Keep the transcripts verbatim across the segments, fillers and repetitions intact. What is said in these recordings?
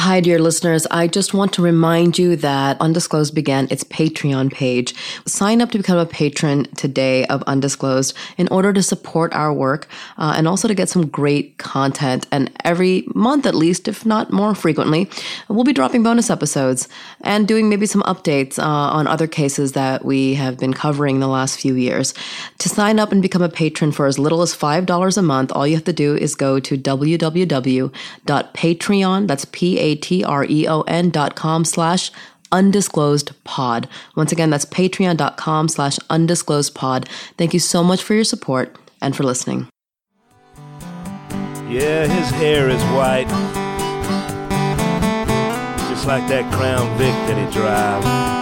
Hi, dear listeners. I just want to remind you that Undisclosed began its Patreon page. Sign up to become a patron today of Undisclosed in order to support our work uh, and also to get some great content. And every month, at least, if not more frequently, we'll be dropping bonus episodes and doing maybe some updates uh, on other cases that we have been covering the last few years. To sign up and become a patron for as little as five dollars a month, all you have to do is go to w w w dot patreon, that's P A T R E O N dot com slash undisclosed pod. Once again, that's patreon.com slash undisclosed pod. Thank you so much for your support and for listening. Yeah, his hair is white, just like that Crown Vic that he drives.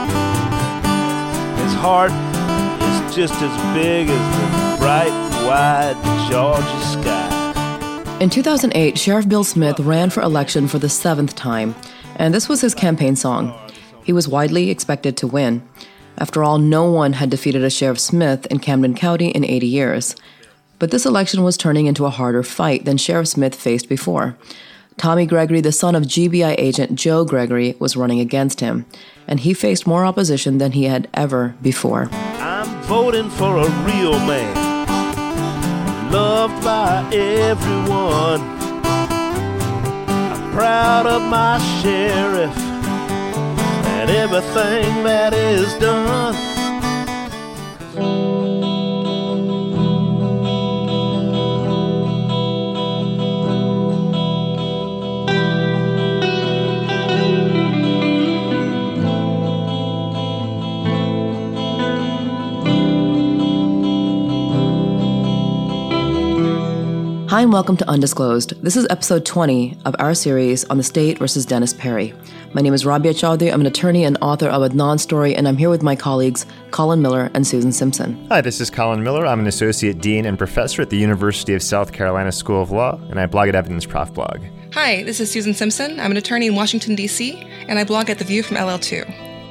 His heart is just as big as the bright, wide Georgia sky. In two thousand eight, Sheriff Bill Smith ran for election for the seventh time, and this was his campaign song. He was widely expected to win. After all, no one had defeated a Sheriff Smith in Camden County in eighty years. But this election was turning into a harder fight than Sheriff Smith faced before. Tommy Gregory, the son of G B I agent Joe Gregory, was running against him, and he faced more opposition than he had ever before. I'm voting for a real man, loved by everyone. I'm proud of my sheriff and everything that is done. Hi and welcome to Undisclosed. This is episode twenty of our series on the state versus Dennis Perry. My name is Rabia Chaudhry. I'm an attorney and author of Adnan's Story, and I'm here with my colleagues Colin Miller and Susan Simpson. Hi, this is Colin Miller. I'm an associate dean and professor at the University of South Carolina School of Law, and I blog at Evidence Prof Blog. Hi, this is Susan Simpson. I'm an attorney in Washington, D C, and I blog at The View from L L two.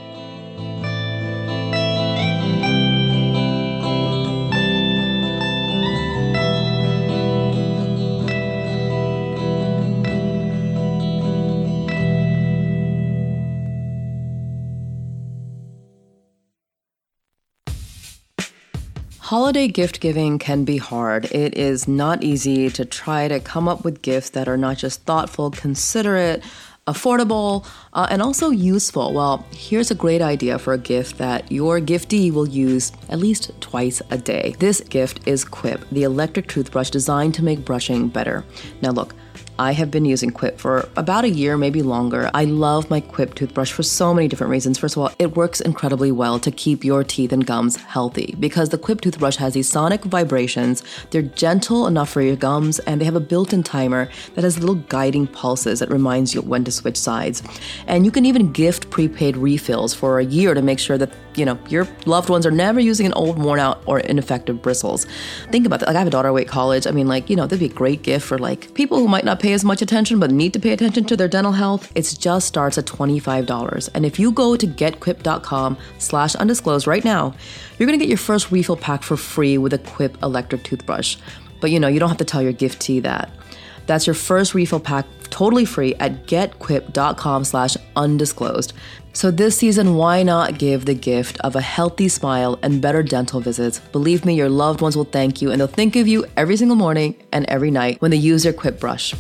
Holiday gift giving can be hard. It is not easy to try to come up with gifts that are not just thoughtful, considerate, affordable, uh, and also useful. Well, here's a great idea for a gift that your giftee will use at least twice a day. This gift is Quip, the electric toothbrush designed to make brushing better. Now look, I have been using Quip for about a year, maybe longer. I love my Quip toothbrush for so many different reasons. First of all, it works incredibly well to keep your teeth and gums healthy because the Quip toothbrush has these sonic vibrations. They're gentle enough for your gums, and they have a built-in timer that has little guiding pulses that reminds you when to switch sides. And you can even gift prepaid refills for a year to make sure that, you know, your loved ones are never using an old, worn-out, or ineffective bristles. Think about that. Like, I have a daughter away at college. I mean, like, you know, that'd be a great gift for, like, people who might not pay as much attention but need to pay attention to their dental health. It just starts at twenty-five dollars. And if you go to getquip.com slash undisclosed right now, you're going to get your first refill pack for free with a Quip electric toothbrush. But, you know, you don't have to tell your giftee that. That's your first refill pack totally free at getquip.com slash undisclosed. So this season, why not give the gift of a healthy smile and better dental visits? Believe me, your loved ones will thank you, and they'll think of you every single morning and every night when they use their Quip brush.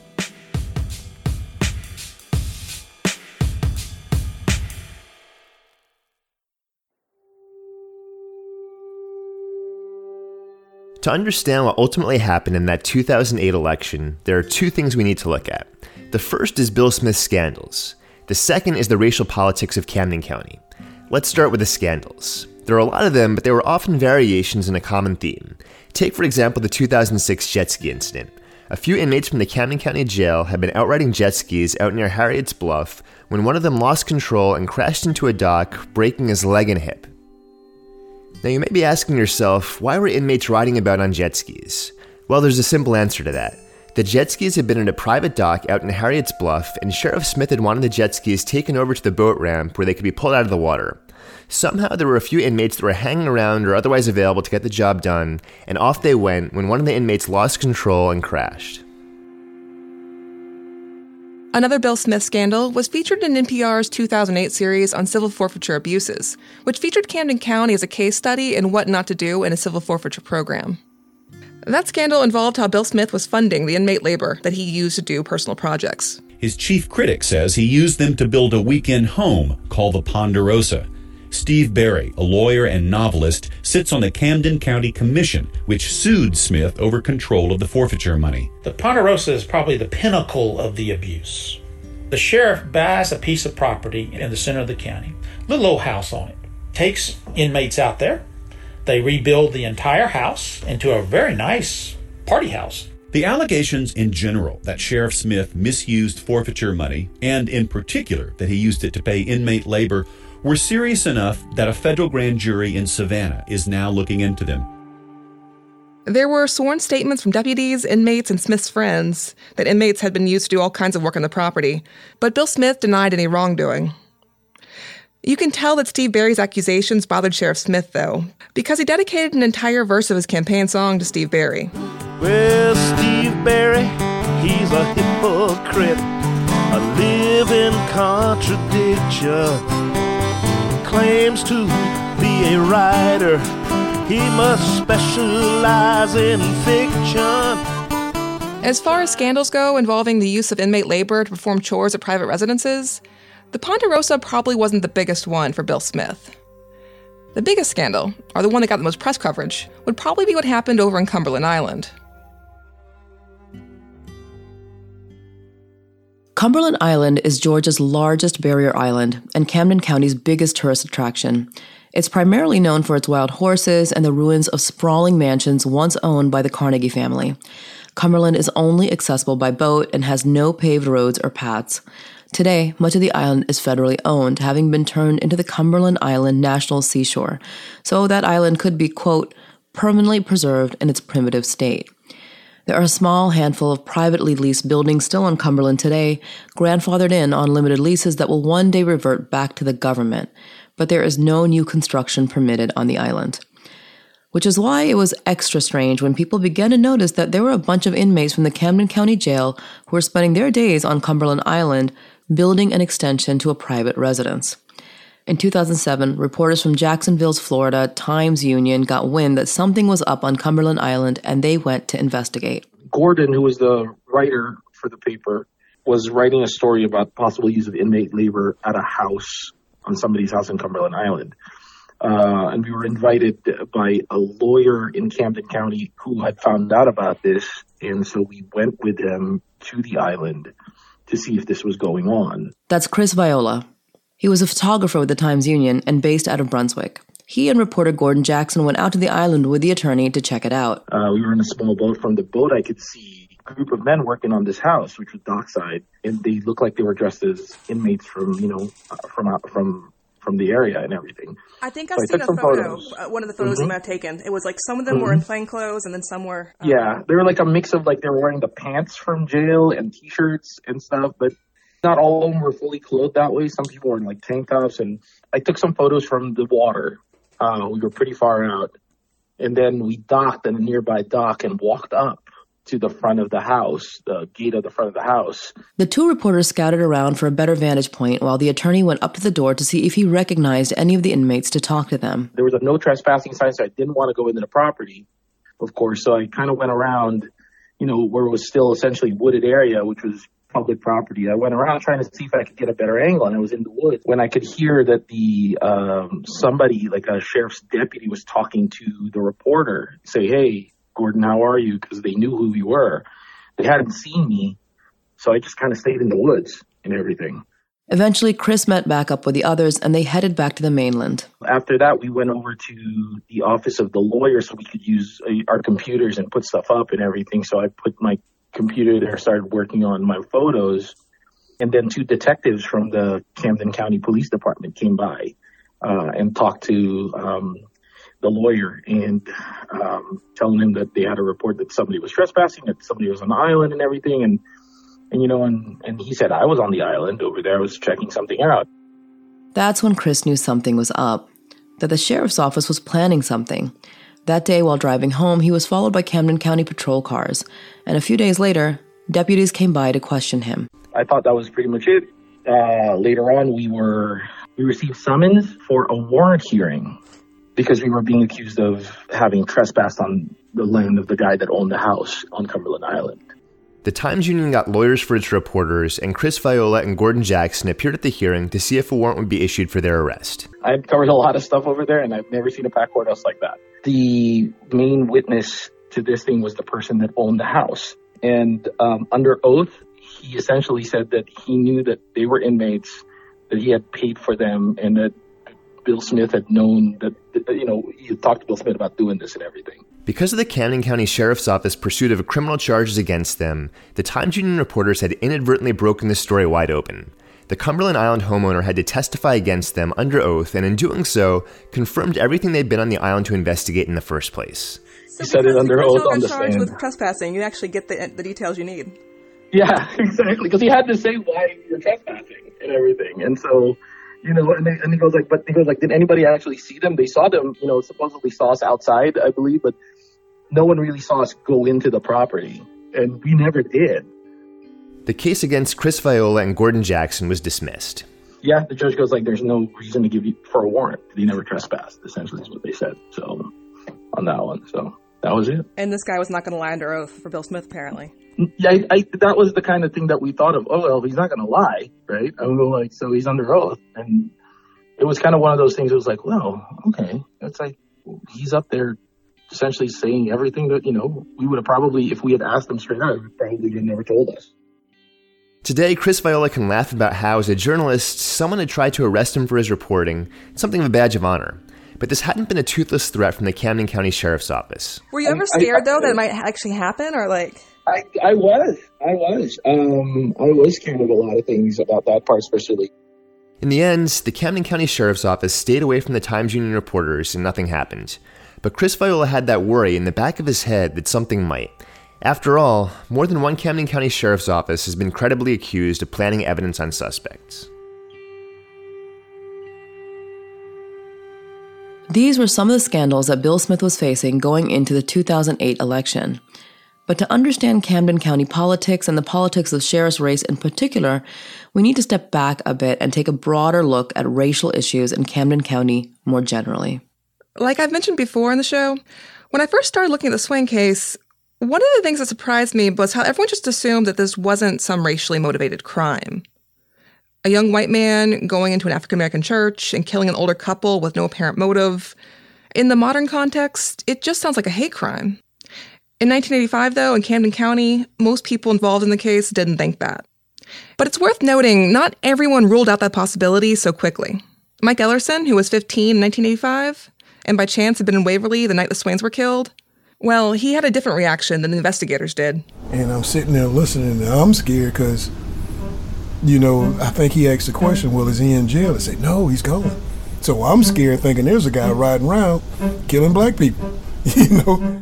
To understand what ultimately happened in that two thousand eight election, there are two things we need to look at. The first is Bill Smith's scandals. The second is the racial politics of Camden County. Let's start with the scandals. There are a lot of them, but there were often variations in a common theme. Take, for example, the two thousand six jet ski incident. A few inmates from the Camden County Jail had been outriding jet skis out near Harriet's Bluff when one of them lost control and crashed into a dock, breaking his leg and hip. Now you may be asking yourself, why were inmates riding about on jet skis? Well, there's a simple answer to that. The jet skis had been in a private dock out in Harriet's Bluff, and Sheriff Smith had wanted the jet skis taken over to the boat ramp where they could be pulled out of the water. Somehow there were a few inmates that were hanging around or otherwise available to get the job done, and off they went when one of the inmates lost control and crashed. Another Bill Smith scandal was featured in N P R's two thousand eight series on civil forfeiture abuses, which featured Camden County as a case study in what not to do in a civil forfeiture program. That scandal involved how Bill Smith was funding the inmate labor that he used to do personal projects. His chief critic says he used them to build a weekend home called the Ponderosa. Steve Berry, a lawyer and novelist, sits on the Camden County Commission, which sued Smith over control of the forfeiture money. The Ponderosa is probably the pinnacle of the abuse. The sheriff buys a piece of property in the center of the county, little old house on it, takes inmates out there. They rebuild the entire house into a very nice party house. The allegations in general that Sheriff Smith misused forfeiture money, and in particular that he used it to pay inmate labor, were serious enough that a federal grand jury in Savannah is now looking into them. There were sworn statements from deputies, inmates, and Smith's friends that inmates had been used to do all kinds of work on the property, but Bill Smith denied any wrongdoing. You can tell that Steve Berry's accusations bothered Sheriff Smith, though, because he dedicated an entire verse of his campaign song to Steve Berry. Well, Steve Berry, he's a hypocrite, a living contradiction. Claims to be a writer, he must specialize in fiction. As far as scandals go involving the use of inmate labor to perform chores at private residences, the Ponderosa probably wasn't the biggest one for Bill Smith. The biggest scandal, or the one that got the most press coverage, would probably be what happened over in Cumberland Island. Cumberland Island is Georgia's largest barrier island and Camden County's biggest tourist attraction. It's primarily known for its wild horses and the ruins of sprawling mansions once owned by the Carnegie family. Cumberland is only accessible by boat and has no paved roads or paths. Today, much of the island is federally owned, having been turned into the Cumberland Island National Seashore, so that island could be, quote, permanently preserved in its primitive state. There are a small handful of privately leased buildings still on Cumberland today, grandfathered in on limited leases that will one day revert back to the government, but there is no new construction permitted on the island. Which is why it was extra strange when people began to notice that there were a bunch of inmates from the Camden County Jail who were spending their days on Cumberland Island building an extension to a private residence. In two thousand seven, reporters from Jacksonville's Florida Times-Union got wind that something was up on Cumberland Island, and they went to investigate. Gordon, who was the writer for the paper, was writing a story about possible use of inmate labor at a house, on somebody's house in Cumberland Island. Uh, and we were invited by a lawyer in Camden County who had found out about this, and so we went with him to the island to see if this was going on. That's Chris Viola. He was a photographer with the Times-Union and based out of Brunswick. He and reporter Gordon Jackson went out to the island with the attorney to check it out. Uh, we were in a small boat. From the boat, I could see a group of men working on this house, which was dockside, and they looked like they were dressed as inmates from, you know, uh, from uh, from from the area and everything. I think I've so seen I a photo, uh, one of the photos mm-hmm. you might have taken. It was like some of them mm-hmm. were in plain clothes and then some were... Um, yeah, they were like a mix of like they were wearing the pants from jail and T-shirts and stuff, but not all of them were fully clothed that way. Some people were in like tank tops, and I took some photos from the water. Uh, we were pretty far out, and then we docked at a nearby dock and walked up to the front of the house, the gate of the front of the house. The two reporters scouted around for a better vantage point while the attorney went up to the door to see if he recognized any of the inmates to talk to them. There was a no trespassing sign, so I didn't want to go into the property, of course. So I kind of went around, you know, where it was still essentially wooded area, which was public property. I went around trying to see if I could get a better angle, and I was in the woods when I could hear that the um, somebody, like a sheriff's deputy, was talking to the reporter, say, "Hey, Gordon, how are you?" Because they knew who we were. They hadn't seen me, so I just kind of stayed in the woods and everything. Eventually, Chris met back up with the others, and they headed back to the mainland. After that, we went over to the office of the lawyer so we could use our computers and put stuff up and everything. So I put my computer there, started working on my photos, and then two detectives from the Camden County Police Department came by uh, and talked to um, the lawyer and um, telling him that they had a report that somebody was trespassing, that somebody was on the island and everything, and and you know, and, and he said, I was on the island over there, I was checking something out. That's when Chris knew something was up, that the sheriff's office was planning something. That day, while driving home, he was followed by Camden County patrol cars, and a few days later, deputies came by to question him. I thought that was pretty much it. Uh, later on, we were we received summons for a warrant hearing because we were being accused of having trespassed on the land of the guy that owned the house on Cumberland Island. The Times-Union got lawyers for its reporters, and Chris Viola and Gordon Jackson appeared at the hearing to see if a warrant would be issued for their arrest. I've covered a lot of stuff over there, and I've never seen a packed courthouse like that. The main witness to this thing was the person that owned the house. And um, under oath, he essentially said that he knew that they were inmates, that he had paid for them, and that Bill Smith had known that, you know, he had talked to Bill Smith about doing this and everything. Because of the Camden County Sheriff's Office pursuit of criminal charges against them, the Times-Union reporters had inadvertently broken the story wide open. The Cumberland Island homeowner had to testify against them under oath, and in doing so, confirmed everything they'd been on the island to investigate in the first place. So he said it under oath on the charged stand. With trespassing, you actually get the the details you need. Yeah, exactly. Because he had to say why you're trespassing and everything, and so. You know, and, they, and he goes like, but he goes like, did anybody actually see them? They saw them, you know, supposedly saw us outside, I believe, but no one really saw us go into the property, and we never did. The case against Chris Viola and Gordon Jackson was dismissed. Yeah, the judge goes like, there's no reason to give you for a warrant. He never trespassed, essentially is what they said. So, on that one, so that was it. And this guy was not going to lie under oath for Bill Smith, apparently. Yeah, I, I, that was the kind of thing that we thought of. Oh, well, he's not going to lie, right? I mean, like, so he's under oath. And it was kind of one of those things. It was like, well, okay. That's like, he's up there essentially saying everything that, you know, we would have probably, if we had asked him straight out, probably would have never told us. Today, Chris Viola can laugh about how, as a journalist, someone had tried to arrest him for his reporting, something of a badge of honor. But this hadn't been a toothless threat from the Camden County Sheriff's Office. Were you ever scared, I, I, though, that it might actually happen, or like... I, I was. I was. Um, I was scared of a lot of things about that part, especially. In the end, the Camden County Sheriff's Office stayed away from the Times-Union reporters and nothing happened. But Chris Viola had that worry in the back of his head that something might. After all, more than one Camden County Sheriff's Office has been credibly accused of planting evidence on suspects. These were some of the scandals that Bill Smith was facing going into the two thousand eight election. But to understand Camden County politics and the politics of the sheriff's race in particular, we need to step back a bit and take a broader look at racial issues in Camden County more generally. Like I've mentioned before in the show, when I first started looking at the Swain case, one of the things that surprised me was how everyone just assumed that this wasn't some racially motivated crime. A young white man going into an African-American church and killing an older couple with no apparent motive. In the modern context, it just sounds like a hate crime. In nineteen eighty-five, though, in Camden County, most people involved in the case didn't think that. But it's worth noting, not everyone ruled out that possibility so quickly. Mike Ellerson, who was fifteen in nineteen eighty-five, and by chance had been in Waverly the night the Swains were killed, well, he had a different reaction than the investigators did. And I'm sitting there listening, and I'm scared because, you know, I think he asked the question, well, is he in jail? I said, no, he's gone. So I'm scared thinking there's a guy riding around killing black people, you know?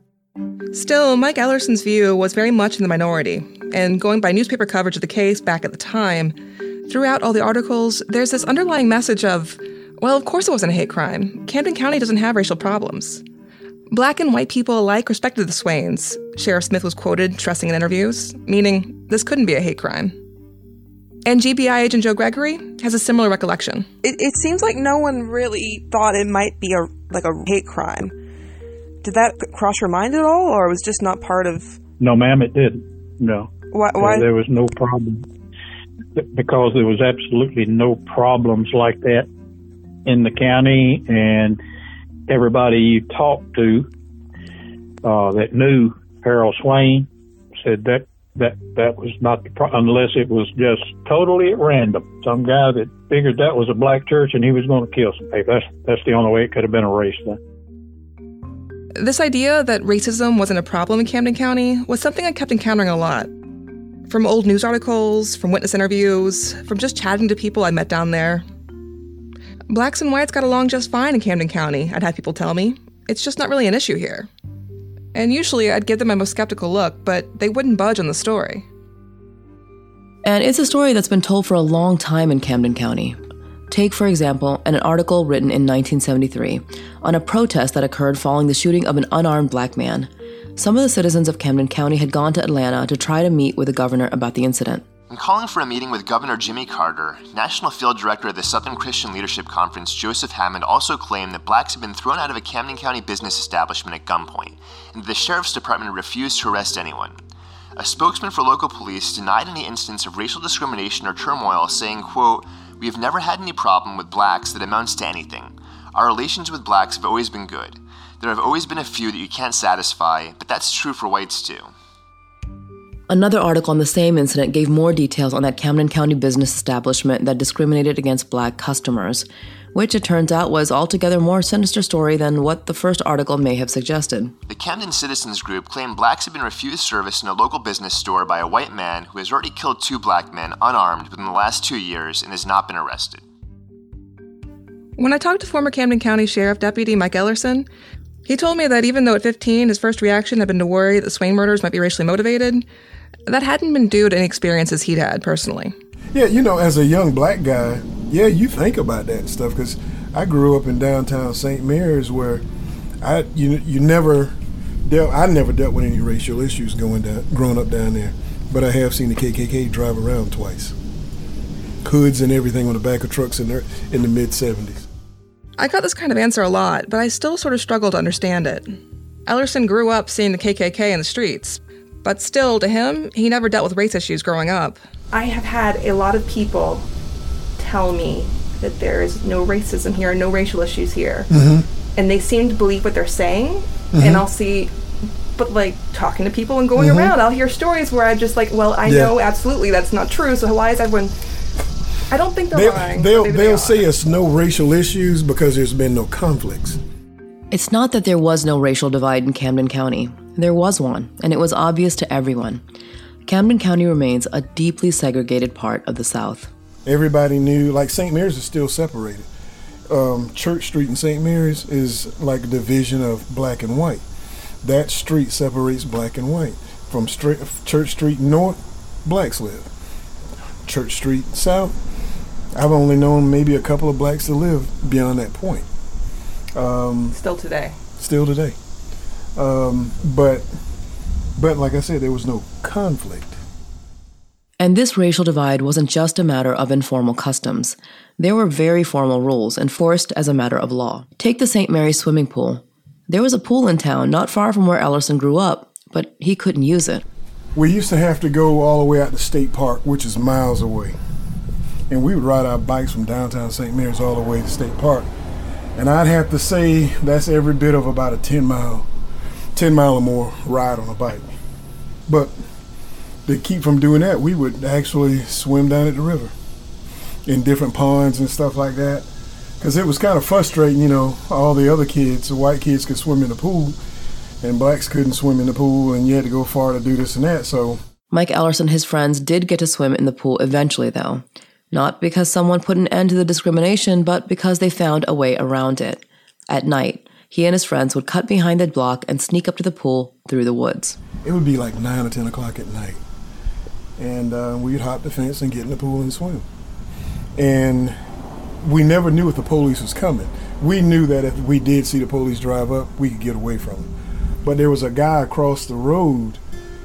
Still, Mike Ellerson's view was very much in the minority, and going by newspaper coverage of the case back at the time, throughout all the articles, there's this underlying message of, well, of course it wasn't a hate crime. Camden County doesn't have racial problems. Black and white people alike respected the Swains, Sheriff Smith was quoted stressing in interviews, meaning this couldn't be a hate crime. And G B I agent Joe Gregory has a similar recollection. It, it seems like no one really thought it might be a like a hate crime. Did that cross your mind at all, or it was just not part of... No, ma'am, it didn't. No. Why? why? There, there was no problem. Because there was absolutely no problems like that in the county, and everybody you talked to uh, that knew Harold Swain said that that, that was not the problem, unless it was just totally at random. Some guy that figured that was a black church and he was going to kill some people. That's, that's the only way it could have been erased then. This idea that racism wasn't a problem in Camden County was something I kept encountering a lot. From old news articles, from witness interviews, from just chatting to people I met down there. Blacks and whites got along just fine in Camden County, I'd have people tell me. It's just not really an issue here. And usually I'd give them my most skeptical look, but they wouldn't budge on the story. And it's a story that's been told for a long time in Camden County. Take, for example, an article written in nineteen seventy-three on a protest that occurred following the shooting of an unarmed black man. Some of the citizens of Camden County had gone to Atlanta to try to meet with the governor about the incident. In calling for a meeting with Governor Jimmy Carter, National Field Director of the Southern Christian Leadership Conference, Joseph Hammond, also claimed that blacks had been thrown out of a Camden County business establishment at gunpoint, and that the Sheriff's Department refused to arrest anyone. A spokesman for local police denied any instance of racial discrimination or turmoil, saying, quote, "We have never had any problem with blacks that amounts to anything. Our relations with blacks have always been good. There have always been a few that you can't satisfy, but that's true for whites too." Another article on the same incident gave more details on that Camden County business establishment that discriminated against black customers, which it turns out was altogether more sinister story than what the first article may have suggested. The Camden Citizens Group claimed blacks had been refused service in a local business store by a white man who has already killed two black men unarmed within the last two years and has not been arrested. When I talked to former Camden County Sheriff Deputy Mike Ellerson, he told me that even though at fifteen his first reaction had been to worry that the Swain murders might be racially motivated, that hadn't been due to any experiences he'd had personally. Yeah, you know, as a young black guy, yeah, you think about that stuff, because I grew up in downtown Saint Mary's where I you you never dealt I never dealt with any racial issues going down growing up down there, but I have seen the K K K drive around twice, hoods and everything on the back of trucks in the in the mid seventies. I got this kind of answer a lot, but I still sort of struggle to understand it. Ellerson grew up seeing the K K K in the streets, but still, to him, he never dealt with race issues growing up. I have had a lot of people tell me that there is no racism here, no racial issues here. Mm-hmm. And they seem to believe what they're saying, mm-hmm. and I'll see, but like talking to people and going mm-hmm. around, I'll hear stories where I'm just like, well, I yeah. know absolutely that's not true, so why is everyone... I don't think they're they'll, lying. They'll, Maybe they'll they say it's no racial issues because there's been no conflicts. It's not that there was no racial divide in Camden County. There was one, and it was obvious to everyone. Camden County remains a deeply segregated part of the South. Everybody knew, like Saint Mary's is still separated. Um, Church Street in Saint Mary's is like a division of black and white. That street separates black and white. From straight, Church Street north, blacks live. Church Street south, I've only known maybe a couple of blacks that live beyond that point. Um, still today. Still today. Um, but, but like I said, there was no conflict. And this racial divide wasn't just a matter of informal customs. There were very formal rules enforced as a matter of law. Take the Saint Mary's swimming pool. There was a pool in town not far from where Ellerson grew up, but he couldn't use it. We used to have to go all the way out to State Park, which is miles away. And we would ride our bikes from downtown Saint Mary's all the way to State Park. And I'd have to say that's every bit of about a ten mile, ten mile or more ride on a bike. But to keep from doing that, we would actually swim down at the river in different ponds and stuff like that. Because it was kind of frustrating, you know, all the other kids, the white kids could swim in the pool and blacks couldn't swim in the pool, and you had to go far to do this and that, so. Mike Ellerson and his friends did get to swim in the pool eventually, though. Not because someone put an end to the discrimination, but because they found a way around it. At night, he and his friends would cut behind the block and sneak up to the pool through the woods. It would be like nine or ten o'clock at night. And uh, we'd hop the fence and get in the pool and swim. And we never knew if the police was coming. We knew that if we did see the police drive up, we could get away from them. But there was a guy across the road.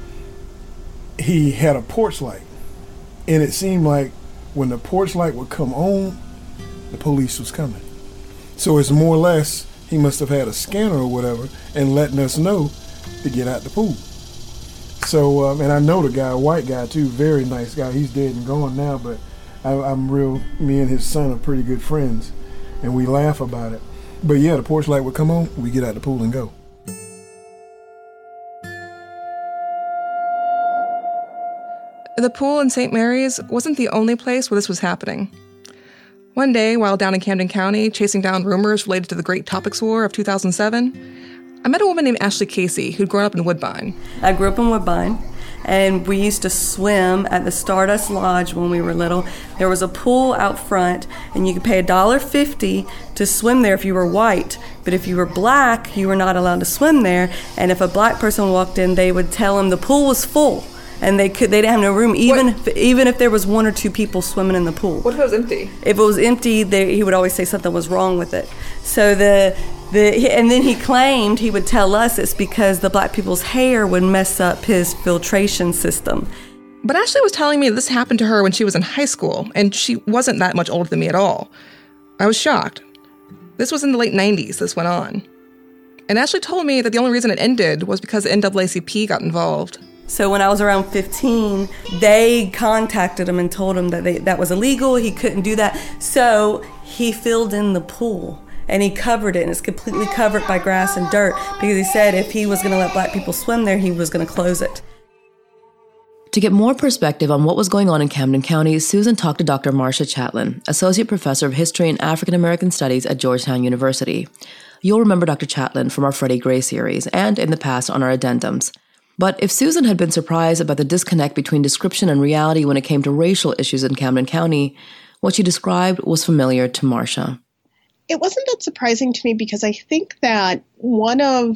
He had a porch light. And it seemed like when the porch light would come on, the police was coming. So it's more or less, he must have had a scanner or whatever and letting us know to get out the pool. So, um, and I know the guy, a white guy too, very nice guy. He's dead and gone now, but I, I'm real, me and his son are pretty good friends, and we laugh about it. But yeah, the porch light would come on, we get out the pool and go. The pool in Saint Mary's wasn't the only place where this was happening. One day, while down in Camden County, chasing down rumors related to the Great Topics War of two thousand seven, I met a woman named Ashley Casey who'd grown up in Woodbine. I grew up in Woodbine, and we used to swim at the Stardust Lodge when we were little. There was a pool out front, and you could pay one dollar fifty to swim there if you were white. But if you were black, you were not allowed to swim there. And if a black person walked in, they would tell them the pool was full. And they could they didn't have no room, even if, even if there was one or two people swimming in the pool. What if it was empty? If it was empty, they, he would always say something was wrong with it. So the the and then he claimed, he would tell us it's because the black people's hair would mess up his filtration system. But Ashley was telling me this happened to her when she was in high school, and she wasn't that much older than me at all. I was shocked. This was in the late nineties this went on. And Ashley told me that the only reason it ended was because the N double A C P got involved. So when I was around fifteen, they contacted him and told him that they, that was illegal, he couldn't do that. So he filled in the pool and he covered it, and it's completely covered by grass and dirt because he said if he was going to let black people swim there, he was going to close it. To get more perspective on what was going on in Camden County, Susan talked to Doctor Marcia Chatlin, Associate Professor of History and African American Studies at Georgetown University. You'll remember Doctor Chatlin from our Freddie Gray series and in the past on our addendums. But if Susan had been surprised about the disconnect between description and reality when it came to racial issues in Camden County, what she described was familiar to Marcia. It wasn't that surprising to me because I think that one of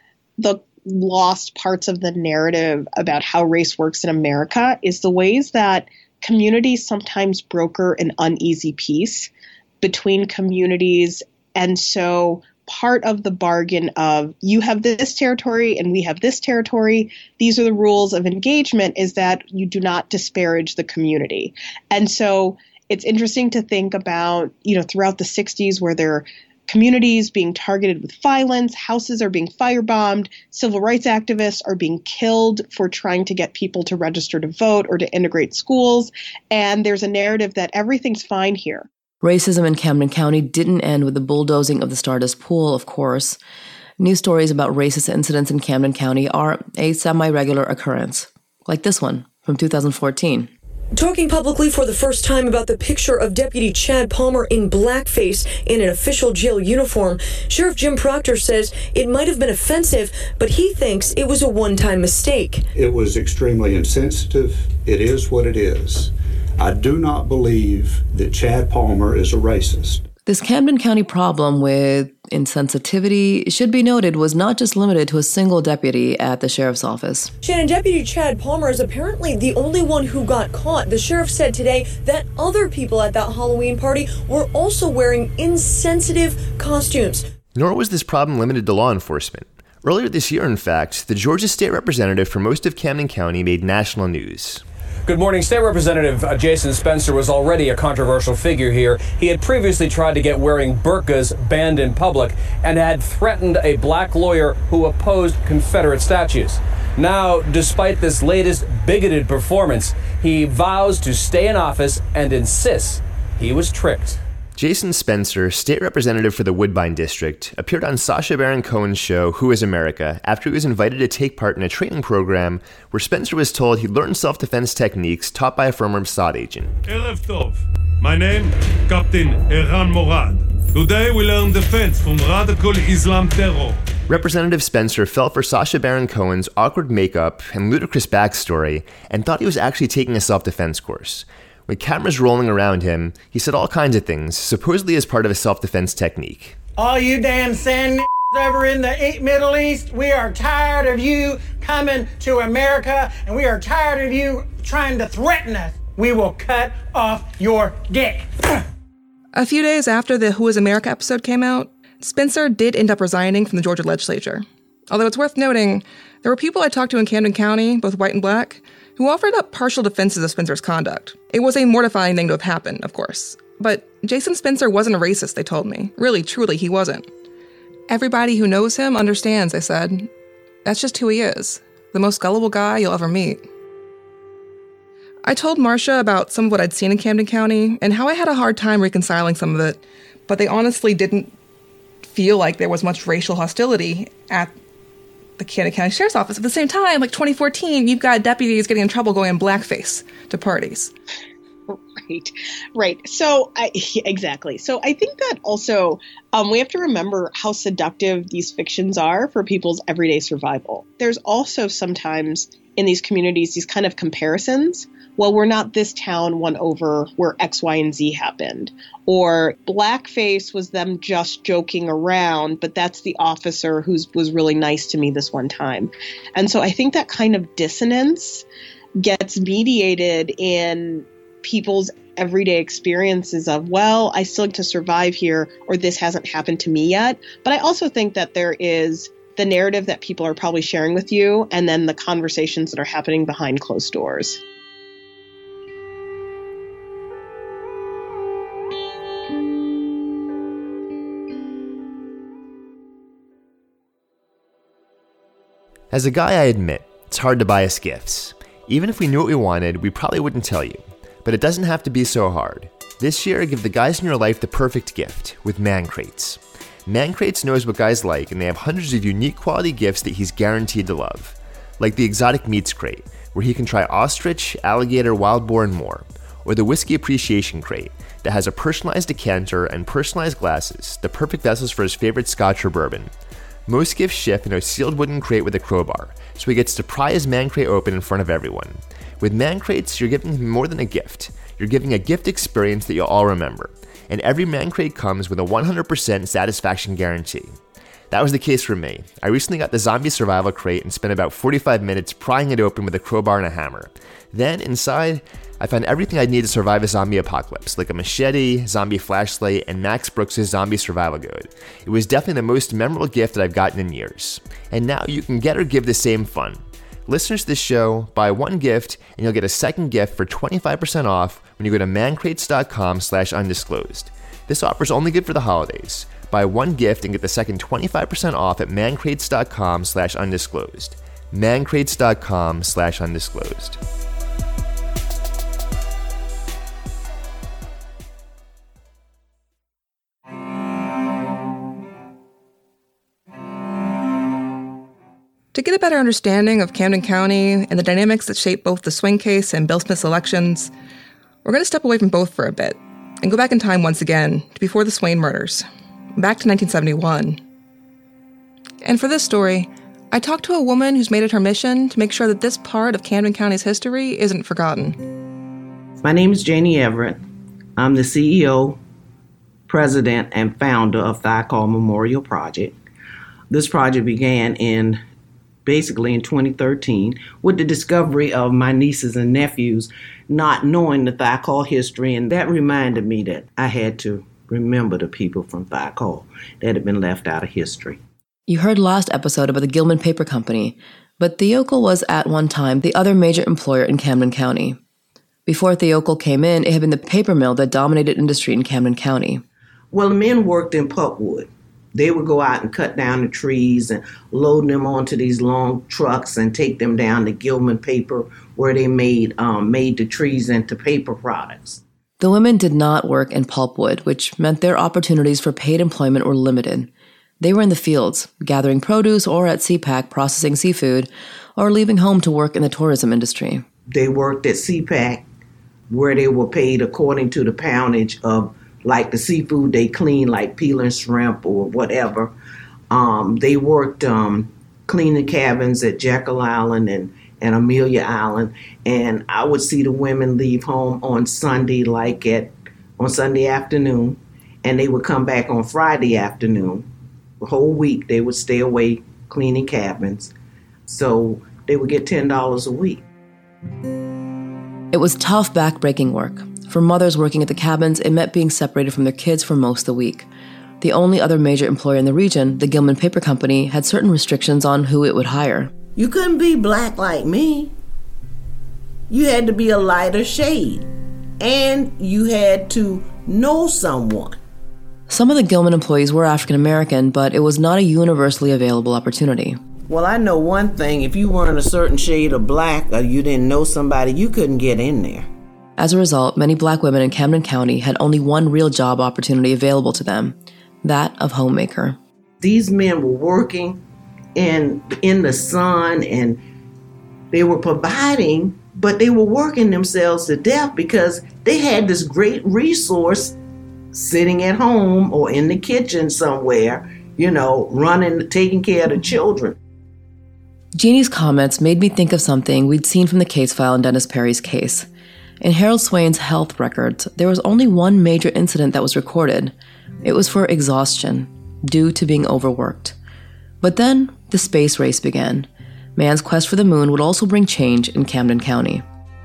the lost parts of the narrative about how race works in America is the ways that communities sometimes broker an uneasy peace between communities. And so part of the bargain of you have this territory and we have this territory, these are the rules of engagement, is that you do not disparage the community. And so it's interesting to think about, you know, throughout the sixties where there are communities being targeted with violence, houses are being firebombed, civil rights activists are being killed for trying to get people to register to vote or to integrate schools. And there's a narrative that everything's fine here. Racism in Camden County didn't end with the bulldozing of the Stardust Pool, of course. News stories about racist incidents in Camden County are a semi-regular occurrence, like this one from two thousand fourteen. Talking publicly for the first time about the picture of Deputy Chad Palmer in blackface in an official jail uniform, Sheriff Jim Proctor says it might have been offensive, but he thinks it was a one-time mistake. It was extremely insensitive. It is what it is. I do not believe that Chad Palmer is a racist. This Camden County problem with insensitivity, should be noted, was not just limited to a single deputy at the sheriff's office. Shannon, Deputy Chad Palmer is apparently the only one who got caught. The sheriff said today that other people at that Halloween party were also wearing insensitive costumes. Nor was this problem limited to law enforcement. Earlier this year, in fact, the Georgia State Representative for most of Camden County made national news. Good morning. State Representative uh, Jason Spencer was already a controversial figure here. He had previously tried to get wearing burqas banned in public and had threatened a black lawyer who opposed Confederate statues. Now, despite this latest bigoted performance, he vows to stay in office and insists he was tricked. Jason Spencer, state representative for the Woodbine District, appeared on Sacha Baron Cohen's show Who is America after he was invited to take part in a training program where Spencer was told he'd learn self-defense techniques taught by a former Mossad agent. Erev Tov. My name, Captain Eran Morad. Today we learn defense from radical Islam terror. Representative Spencer fell for Sacha Baron Cohen's awkward makeup and ludicrous backstory and thought he was actually taking a self-defense course. With cameras rolling around him, he said all kinds of things, supposedly as part of a self-defense technique. All you damn sand over in the Middle East, we are tired of you coming to America, and we are tired of you trying to threaten us. We will cut off your dick. A few days after the Who is America episode came out, Spencer did end up resigning from the Georgia legislature. Although it's worth noting, there were people I talked to in Camden County, both white and black, who offered up partial defenses of Spencer's conduct. It was a mortifying thing to have happened, of course. But Jason Spencer wasn't a racist, they told me. Really, truly, he wasn't. Everybody who knows him understands, I said. That's just who he is. The most gullible guy you'll ever meet. I told Marcia about some of what I'd seen in Camden County and how I had a hard time reconciling some of it, but they honestly didn't feel like there was much racial hostility at the Camden County Sheriff's Office. At the same time, like twenty fourteen, you've got deputies getting in trouble going in blackface to parties. Right, right. So, I, exactly. So I think that also um, we have to remember how seductive these fictions are for people's everyday survival. There's also sometimes in these communities these kind of comparisons. Well, we're not this town won over where X, Y, and Z happened. Or blackface was them just joking around, but that's the officer who was really nice to me this one time. And so I think that kind of dissonance gets mediated in people's everyday experiences of, well, I still get to survive here, or this hasn't happened to me yet. But I also think that there is the narrative that people are probably sharing with you, and then the conversations that are happening behind closed doors. As a guy, I admit, it's hard to buy us gifts. Even if we knew what we wanted, we probably wouldn't tell you. But it doesn't have to be so hard. This year, give the guys in your life the perfect gift with Man Crates. Man Crates knows what guys like, and they have hundreds of unique quality gifts that he's guaranteed to love. Like the Exotic Meats Crate, where he can try ostrich, alligator, wild boar, and more. Or the Whiskey Appreciation Crate, that has a personalized decanter and personalized glasses, the perfect vessels for his favorite scotch or bourbon. Most gifts ship in a sealed wooden crate with a crowbar, so he gets to pry his Man Crate open in front of everyone. With Man Crates, you're giving him more than a gift. You're giving a gift experience that you'll all remember. And every Man Crate comes with a one hundred percent satisfaction guarantee. That was the case for me. I recently got the Zombie Survival Crate and spent about forty-five minutes prying it open with a crowbar and a hammer. Then, inside, I found everything I'd need to survive a zombie apocalypse, like a machete, zombie flashlight, and Max Brooks' Zombie Survival Guide. It was definitely the most memorable gift that I've gotten in years. And now you can get or give the same fun. Listeners to this show, buy one gift, and you'll get a second gift for twenty-five percent off when you go to mancrates.com slash undisclosed. This offer is only good for the holidays. Buy one gift and get the second twenty-five percent off at mancrates.com slash undisclosed. mancrates.com slash undisclosed. To get a better understanding of Camden County and the dynamics that shape both the Swing case and Bill Smith's elections, we're going to step away from both for a bit and go back in time once again to before the Swain murders, back to nineteen seventy-one. And for this story, I talked to a woman who's made it her mission to make sure that this part of Camden County's history isn't forgotten. My name is Janie Everett. I'm the C E O, president, and founder of Thiokol Memorial Project. This project began in basically in twenty thirteen, with the discovery of my nieces and nephews not knowing the Thiokol history, and that reminded me that I had to remember the people from Thiokol that had been left out of history. You heard last episode about the Gilman Paper Company, but Thiokol was at one time the other major employer in Camden County. Before Thiokol came in, it had been the paper mill that dominated industry in Camden County. Well, the men worked in pulpwood. They would go out and cut down the trees and load them onto these long trucks and take them down to Gilman Paper, where they made um, made the trees into paper products. The women did not work in pulpwood, which meant their opportunities for paid employment were limited. They were in the fields, gathering produce, or at C PAC processing seafood, or leaving home to work in the tourism industry. They worked at C PAC, where they were paid according to the poundage of like the seafood they clean, like peeling shrimp or whatever. Um, they worked um, cleaning cabins at Jekyll Island and, and Amelia Island. And I would see the women leave home on Sunday, like at on Sunday afternoon, and they would come back on Friday afternoon. The whole week they would stay away cleaning cabins. So they would get ten dollars a week. It was tough, back-breaking work. For mothers working at the cabins, it meant being separated from their kids for most of the week. The only other major employer in the region, the Gilman Paper Company, had certain restrictions on who it would hire. You couldn't be black like me. You had to be a lighter shade. And you had to know someone. Some of the Gilman employees were African American, but it was not a universally available opportunity. Well, I know one thing. If you weren't a certain shade of black or you didn't know somebody, you couldn't get in there. As a result, many black women in Camden County had only one real job opportunity available to them, that of homemaker. These men were working in, in the sun, and they were providing, but they were working themselves to death because they had this great resource sitting at home or in the kitchen somewhere, you know, running, taking care of the children. Jeannie's comments made me think of something we'd seen from the case file in Dennis Perry's case. In Harold Swain's health records, there was only one major incident that was recorded. It was for exhaustion, due to being overworked. But then, the space race began. Man's quest for the moon would also bring change in Camden County.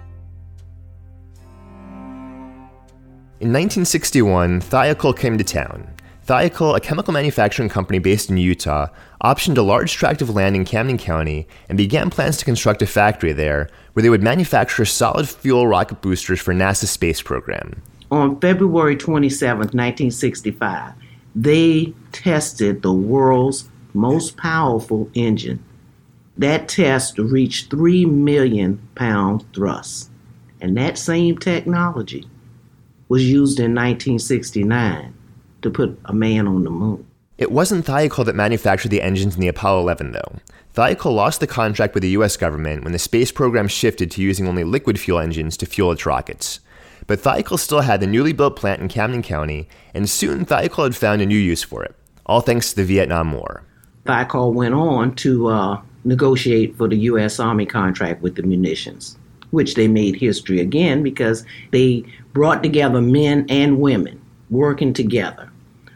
In nineteen sixty-one, Thiokol came to town. Thiokol, a chemical manufacturing company based in Utah, optioned a large tract of land in Camden County and began plans to construct a factory there where they would manufacture solid fuel rocket boosters for NASA's space program. On February twenty-seventh, nineteen sixty-five, they tested the world's most powerful engine That test reached three million pound thrusts. And that same technology was used in nineteen sixty-nine to put a man on the moon. It wasn't Thiokol that manufactured the engines in the Apollo eleven, though. Thiokol lost the contract with the U S government when the space program shifted to using only liquid fuel engines to fuel its rockets. But Thiokol still had the newly built plant in Camden County, and soon Thiokol had found a new use for it, all thanks to the Vietnam War. Thiokol went on to uh, negotiate for the U S Army contract with the munitions, which they made history again because they brought together men and women working together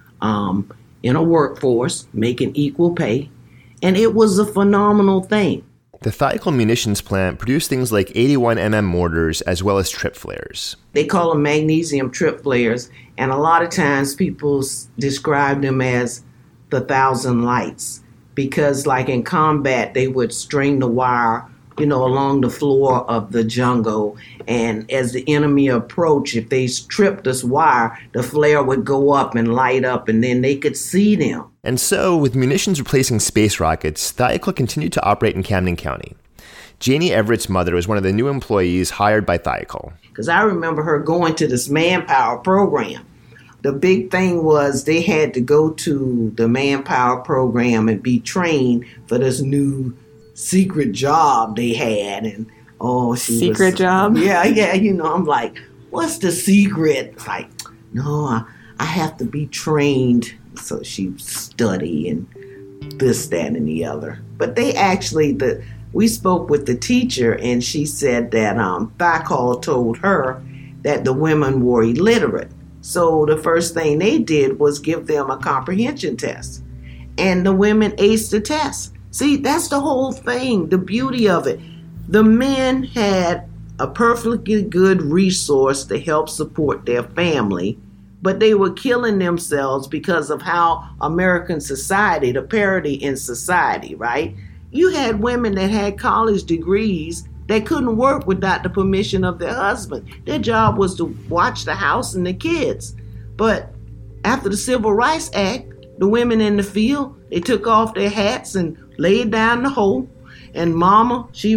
um, in a workforce, making equal pay, and it was a phenomenal thing. The Thiokol munitions plant produced things like eighty-one millimeter mortars as well as trip flares. They call them magnesium trip flares, and a lot of times people s- describe them as the thousand lights because, like in combat, they would string the wire, you know, along the floor of the jungle, and as the enemy approached, if they tripped this wire, the flare would go up and light up, and then they could see them. And so, with munitions replacing space rockets, Thiokol continued to operate in Camden County. Janie Everett's mother was one of the new employees hired by Thiokol. Because I remember her going to this manpower program. The big thing was they had to go to the manpower program and be trained for this new secret job they had. And oh, she secret was, job? Yeah, yeah. You know, I'm like, what's the secret? It's like, no, I, I have to be trained. So she study and this, that, and the other. But they actually, the we spoke with the teacher, and she said that um, Thiokol told her that the women were illiterate. So the first thing they did was give them a comprehension test. And the women aced the test. See, that's the whole thing, the beauty of it. The men had a perfectly good resource to help support their family, but they were killing themselves because of how American society, the parity in society, right? You had women that had college degrees that couldn't work without the permission of their husband. Their job was to watch the house and the kids. But after the Civil Rights Act, the women in the field, they took off their hats and laid down the hole. And mama, she,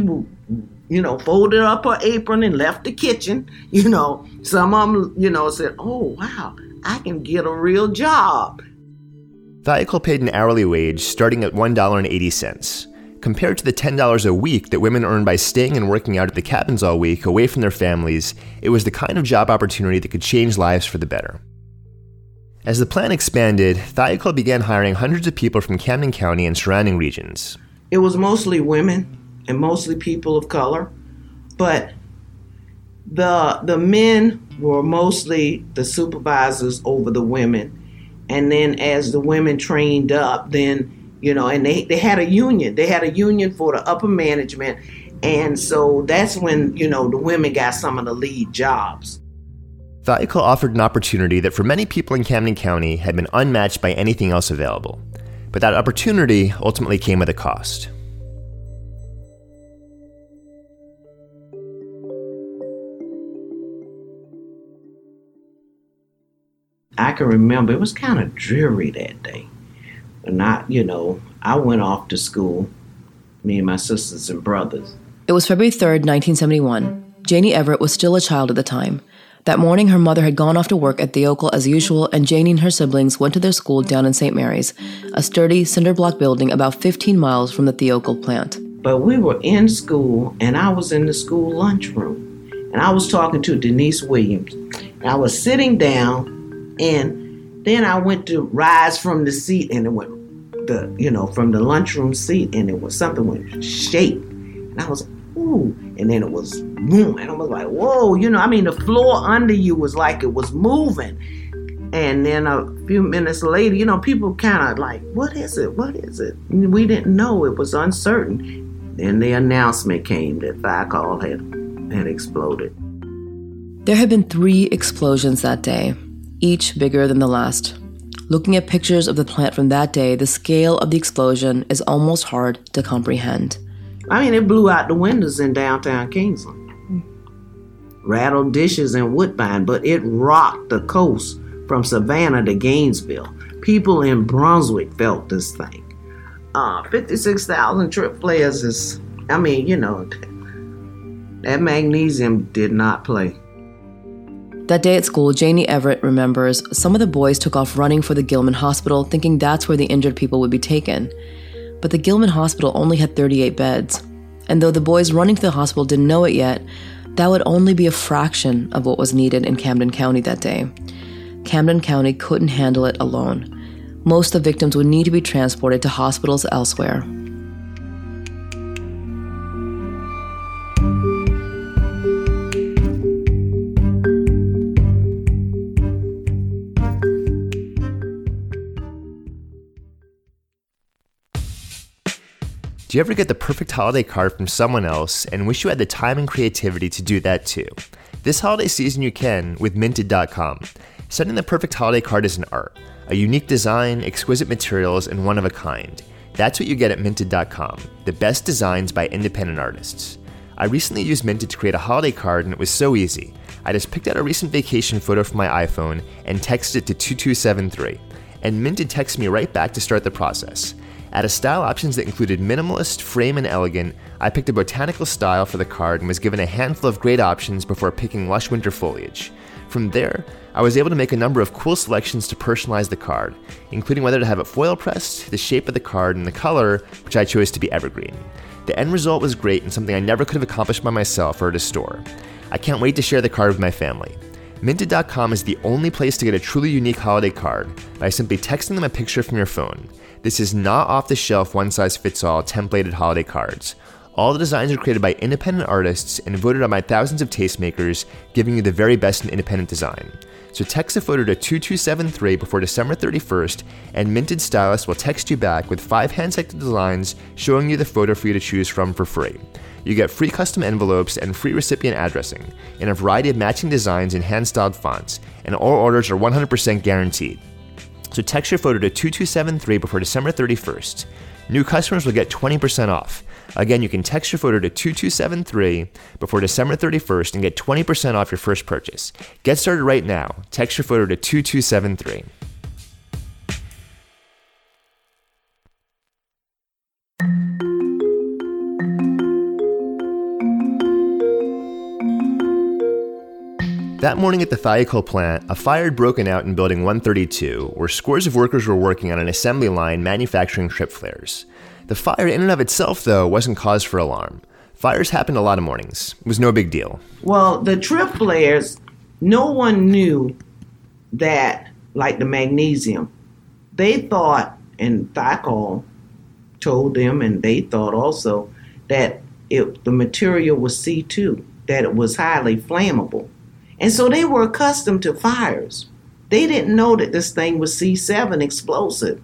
you know, folded up her apron and left the kitchen. You know, some of them, you know, said, oh, wow, I can get a real job. Thiokol paid an hourly wage starting at one dollar and eighty cents. Compared to the ten dollars a week that women earned by staying and working out at the cabins all week away from their families, it was the kind of job opportunity that could change lives for the better. As the plan expanded, Thiokol began hiring hundreds of people from Camden County and surrounding regions. It was mostly women and mostly people of color, but the the men were mostly the supervisors over the women. And then as the women trained up, then You know, and they, they had a union. They had a union for the upper management. And so that's when, you know, the women got some of the lead jobs. Thiokol offered an opportunity that for many people in Camden County had been unmatched by anything else available. But that opportunity ultimately came at a cost. I can remember it was kind of dreary that day. And I, you know, I went off to school, me and my sisters and brothers. It was February third, nineteen seventy-one. Janie Everett was still a child at the time. That morning, her mother had gone off to work at Thiokol as usual, and Janie and her siblings went to their school down in Saint Mary's, a sturdy cinder block building about fifteen miles from the Thiokol plant. But we were in school, and I was in the school lunchroom, and I was talking to Denise Williams. And I was sitting down, and then I went to rise from the seat, and it went, the you know, from the lunchroom seat, and it was something went shake. And I was, ooh, and then it was boom, and I was like, whoa, you know, I mean, the floor under you was like it was moving. And then a few minutes later, you know, people kind of like, what is it? What is it? And we didn't know. It was uncertain. Then the announcement came that Thiokol had, had exploded. There had been three explosions that day, each bigger than the last. Looking at pictures of the plant from that day, the scale of the explosion is almost hard to comprehend. I mean, it blew out the windows in downtown Kingsland. Rattled dishes and Woodbine, but it rocked the coast from Savannah to Gainesville. People in Brunswick felt this thing. uh, fifty-six thousand trip flares is, I mean, you know, that magnesium did not play. That day at school, Janie Everett remembers some of the boys took off running for the Gilman Hospital, thinking that's where the injured people would be taken. But the Gilman Hospital only had thirty-eight beds. And though the boys running to the hospital didn't know it yet, that would only be a fraction of what was needed in Camden County that day. Camden County couldn't handle it alone. Most of the victims would need to be transported to hospitals elsewhere. Do you ever get the perfect holiday card from someone else and wish you had the time and creativity to do that too? This holiday season you can with Minted dot com. Sending the perfect holiday card is an art. A unique design, exquisite materials, and one of a kind. That's what you get at Minted dot com, the best designs by independent artists. I recently used Minted to create a holiday card and it was so easy. I just picked out a recent vacation photo from my iPhone and texted it to two two seven three. And Minted texted me right back to start the process. Out of style options that included minimalist, frame, and elegant, I picked a botanical style for the card and was given a handful of great options before picking lush winter foliage. From there, I was able to make a number of cool selections to personalize the card, including whether to have it foil pressed, the shape of the card, and the color, which I chose to be evergreen. The end result was great and something I never could have accomplished by myself or at a store. I can't wait to share the card with my family. Minted dot com is the only place to get a truly unique holiday card by simply texting them a picture from your phone. This is not off-the-shelf, one-size-fits-all templated holiday cards. All the designs are created by independent artists and voted on by thousands of tastemakers, giving you the very best in independent design. So text a photo to two two seven three before December thirty-first, and Minted Stylist will text you back with five hand-selected designs showing you the photo for you to choose from for free. You get free custom envelopes and free recipient addressing, and a variety of matching designs in hand-styled fonts, and all orders are one hundred percent guaranteed. So text your photo to two two seven three before December thirty-first. New customers will get twenty percent off. Again, you can text your photo to two two seven three before December thirty-first and get twenty percent off your first purchase. Get started right now. Text your photo to two two seven three. That morning at the Thiokol plant, a fire had broken out in Building one thirty-two, where scores of workers were working on an assembly line manufacturing trip flares. The fire in and of itself, though, wasn't cause for alarm. Fires happened a lot of mornings. It was no big deal. Well, the trip flares, no one knew that, like the magnesium. They thought, and Thiokol told them, and they thought also, that it, the material was C two, that it was highly flammable. And so they were accustomed to fires. They didn't know that this thing was C seven explosive.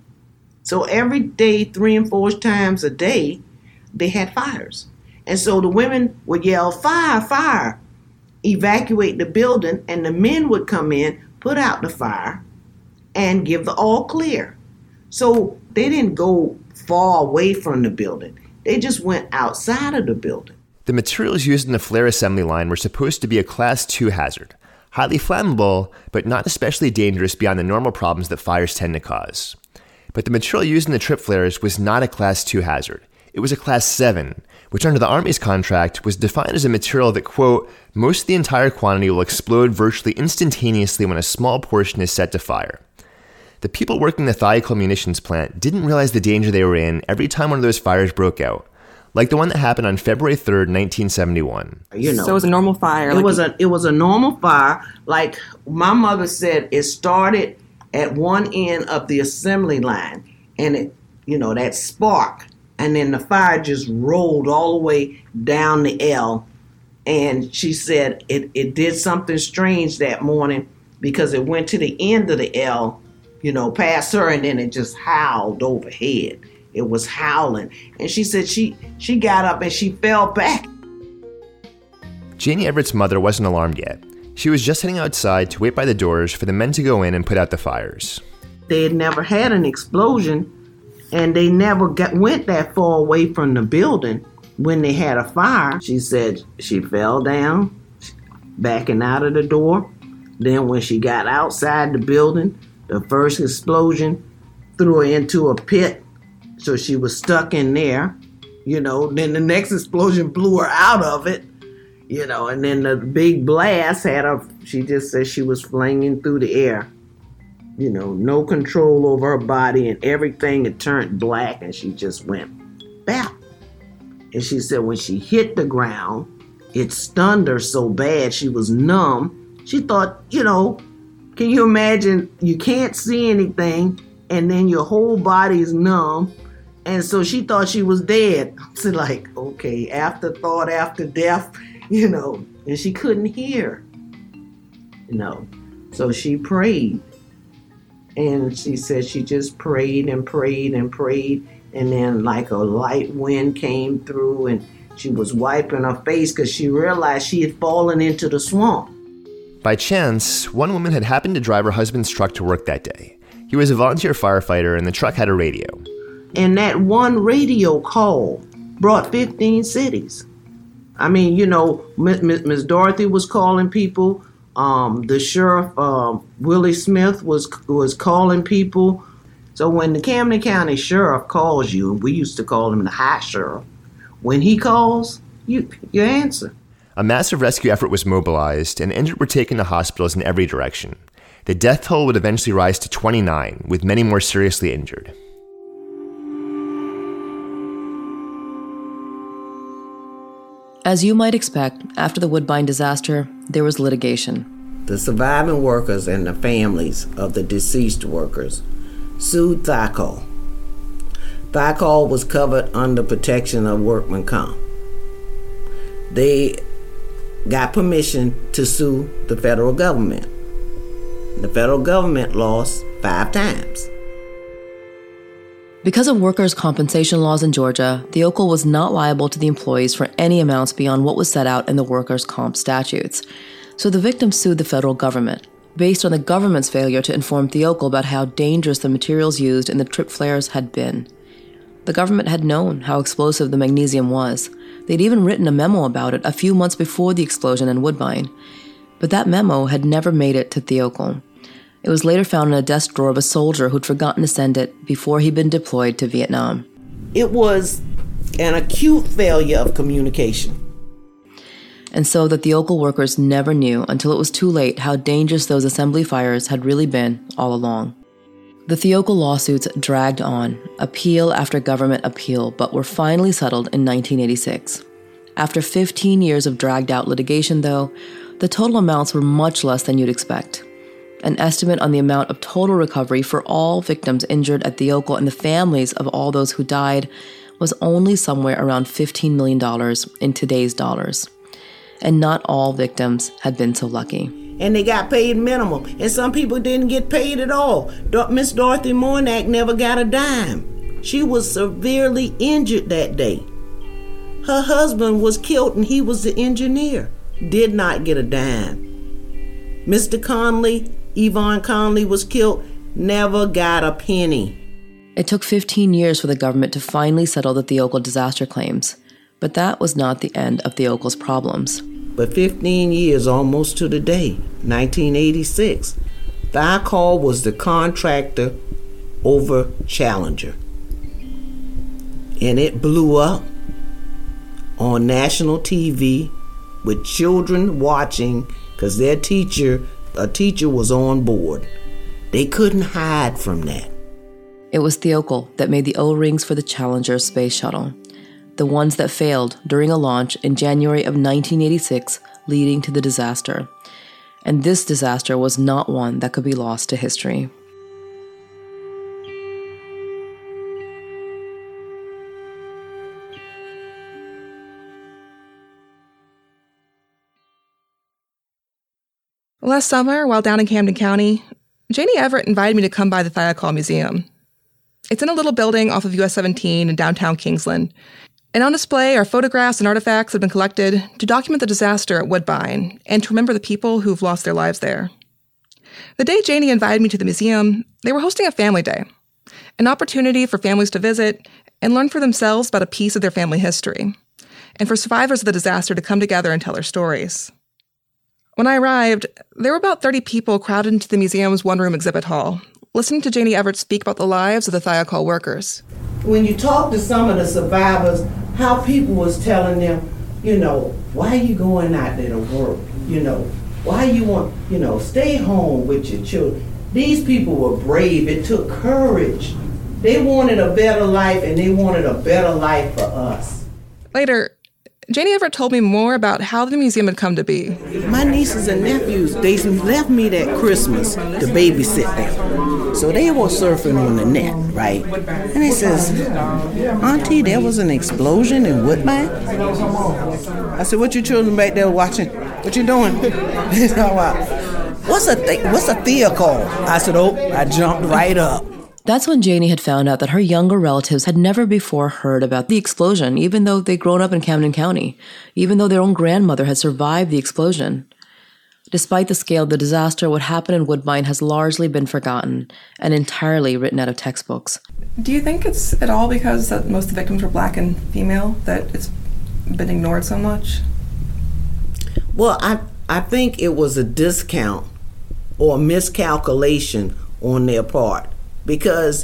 So every day, three and four times a day, they had fires. And so the women would yell, fire, fire, evacuate the building, and the men would come in, put out the fire, and give the all clear. So they didn't go far away from the building. They just went outside of the building. The materials used in the flare assembly line were supposed to be a class two hazard, highly flammable, but not especially dangerous beyond the normal problems that fires tend to cause. But the material used in the trip flares was not a class two hazard. It was a class seven, which under the Army's contract was defined as a material that, quote, most of the entire quantity will explode virtually instantaneously when a small portion is set to fire. The people working the Thiokol munitions plant didn't realize the danger they were in every time one of those fires broke out. Like the one that happened on February third, nineteen seventy-one. You know, so it was a normal fire. It like was a it was a normal fire. Like my mother said, it started at one end of the assembly line, and it, you know, that spark, and then the fire just rolled all the way down the L. And she said it it did something strange that morning because it went to the end of the L, you know, past her, and then it just howled overhead. It was howling. And she said she, she got up and she fell back. Janie Everett's mother wasn't alarmed yet. She was just heading outside to wait by the doors for the men to go in and put out the fires. They had never had an explosion, and they never got, went that far away from the building when they had a fire. She said she fell down, backing out of the door. Then when she got outside the building, the first explosion threw her into a pit. So she was stuck in there, you know. Then the next explosion blew her out of it, you know. And then the big blast had her, she just said she was flinging through the air. You know, no control over her body, and everything had turned black, and she just went bap. And she said when she hit the ground, it stunned her so bad she was numb. She thought, you know, can you imagine you can't see anything, and then your whole body is numb, and so she thought she was dead. So like, okay, afterthought after death, you know, and she couldn't hear, you know. So she prayed. And she said she just prayed and prayed and prayed. And then like a light wind came through and she was wiping her face because she realized she had fallen into the swamp. By chance, one woman had happened to drive her husband's truck to work that day. He was a volunteer firefighter and the truck had a radio. And that one radio call brought fifteen cities. I mean, you know, Miss Dorothy was calling people. Um, the sheriff, um, Willie Smith, was was calling people. So when the Camden County Sheriff calls you, and we used to call him the High Sheriff, when he calls, you you answer. A massive rescue effort was mobilized, and injured were taken to hospitals in every direction. The death toll would eventually rise to twenty-nine, with many more seriously injured. As you might expect, after the Woodbine disaster, there was litigation. The surviving workers and the families of the deceased workers sued Thiokol. Thiokol was covered under protection of workman comp. They got permission to sue the federal government. The federal government lost five times. Because of workers' compensation laws in Georgia, Thiokol was not liable to the employees for any amounts beyond what was set out in the workers' comp statutes. So the victims sued the federal government, based on the government's failure to inform Thiokol about how dangerous the materials used in the trip flares had been. The government had known how explosive the magnesium was. They'd even written a memo about it a few months before the explosion in Woodbine. But that memo had never made it to Thiokol. It was later found in a desk drawer of a soldier who'd forgotten to send it before he'd been deployed to Vietnam. It was an acute failure of communication. And so the Thiokol workers never knew until it was too late how dangerous those assembly fires had really been all along. The Thiokol lawsuits dragged on, appeal after government appeal, but were finally settled in nineteen eighty-six. After fifteen years of dragged-out litigation, though, the total amounts were much less than you'd expect. An estimate on the amount of total recovery for all victims injured at Thiokol and the families of all those who died was only somewhere around fifteen million dollars in today's dollars. And not all victims had been so lucky. And they got paid minimal, and some people didn't get paid at all. Miss Dorothy Mornack never got a dime. She was severely injured that day. Her husband was killed and he was the engineer. Did not get a dime. Mister Conley, Yvonne Conley, was killed, never got a penny. It took fifteen years for the government to finally settle the Thiokol disaster claims, but that was not the end of Thiokol's problems. But fifteen years almost to the day, nineteen eighty-six, Thiokol was the contractor over Challenger. And it blew up on national T V with children watching because their teacher, a teacher was on board. They couldn't hide from that. It was Thiokol that made the O-rings for the Challenger space shuttle, the ones that failed during a launch in January of nineteen eighty-six, leading to the disaster. And this disaster was not one that could be lost to history. Last summer, while down in Camden County, Janie Everett invited me to come by the Thiokol Museum. It's in a little building off of U S seventeen in downtown Kingsland. And on display are photographs and artifacts that have been collected to document the disaster at Woodbine and to remember the people who've lost their lives there. The day Janie invited me to the museum, they were hosting a family day, an opportunity for families to visit and learn for themselves about a piece of their family history, and for survivors of the disaster to come together and tell their stories. When I arrived, there were about thirty people crowded into the museum's one-room exhibit hall, listening to Janie Everett speak about the lives of the Thiokol workers. when you talk to some of the survivors, how people was telling them, you know, why are you going out there to work? You know, why you want, you know, stay home with your children. These people were brave. It took courage. They wanted a better life, and they wanted a better life for us. Later, Janie Everett told me more about how the museum had come to be. My nieces and nephews, they left me that Christmas to babysit them. So they were surfing on the net, right? And he says, Auntie, there was an explosion in Woodbine? I said, what you children back there watching? What you doing? They said, what's a, th- what's a Thea call? I said, oh, I jumped right up. That's when Janie had found out that her younger relatives had never before heard about the explosion, even though they'd grown up in Camden County, even though their own grandmother had survived the explosion. Despite the scale of the disaster, what happened in Woodbine has largely been forgotten and entirely written out of textbooks. Do you think it's at all because that most of the victims were black and female that it's been ignored so much? Well, I, I think it was a discount or a miscalculation on their part. Because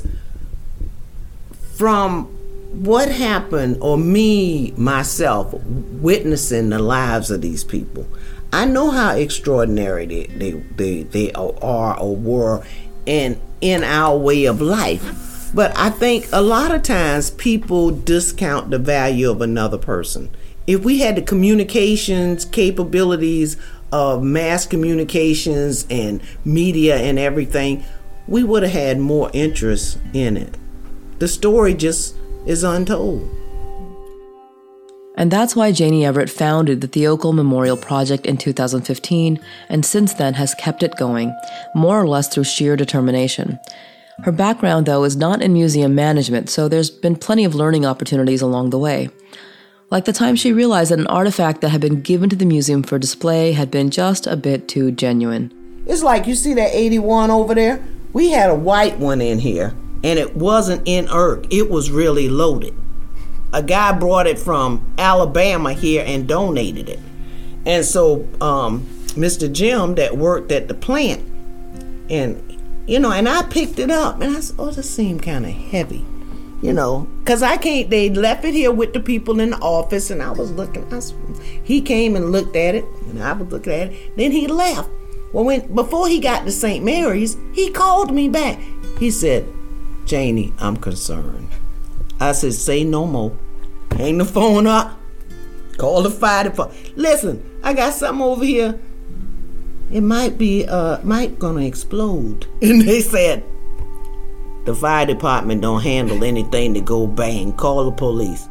from what happened, or me, myself, witnessing the lives of these people, I know how extraordinary they, they, they, they are or were in, in our way of life. But I think a lot of times people discount the value of another person. If we had the communications capabilities of mass communications and media and everything, we would have had more interest in it. The story just is untold. And that's why Janie Everett founded the Thiokol Memorial Project in two thousand fifteen, and since then has kept it going, more or less through sheer determination. Her background, though, is not in museum management, so there's been plenty of learning opportunities along the way. Like the time she realized that an artifact that had been given to the museum for display had been just a bit too genuine. It's like, you see that eighty-one over there? We had a white one in here, and it wasn't inert. It was really loaded. A guy brought it from Alabama here and donated it. And so um, Mister Jim that worked at the plant, and, you know, and I picked it up, and I said, oh, this seemed kind of heavy, you know, because I can't, they left it here with the people in the office, and I was looking. I, he came and looked at it, and I was looking at it. Then he left. Well, when before he got to Saint Mary's, he called me back. He said, Janie, I'm concerned. I said, say no more. Hang the phone up. Call the fire department. Listen, I got something over here. It might be, uh, might gonna explode. And they said, the fire department don't handle anything that go bang. Call the police.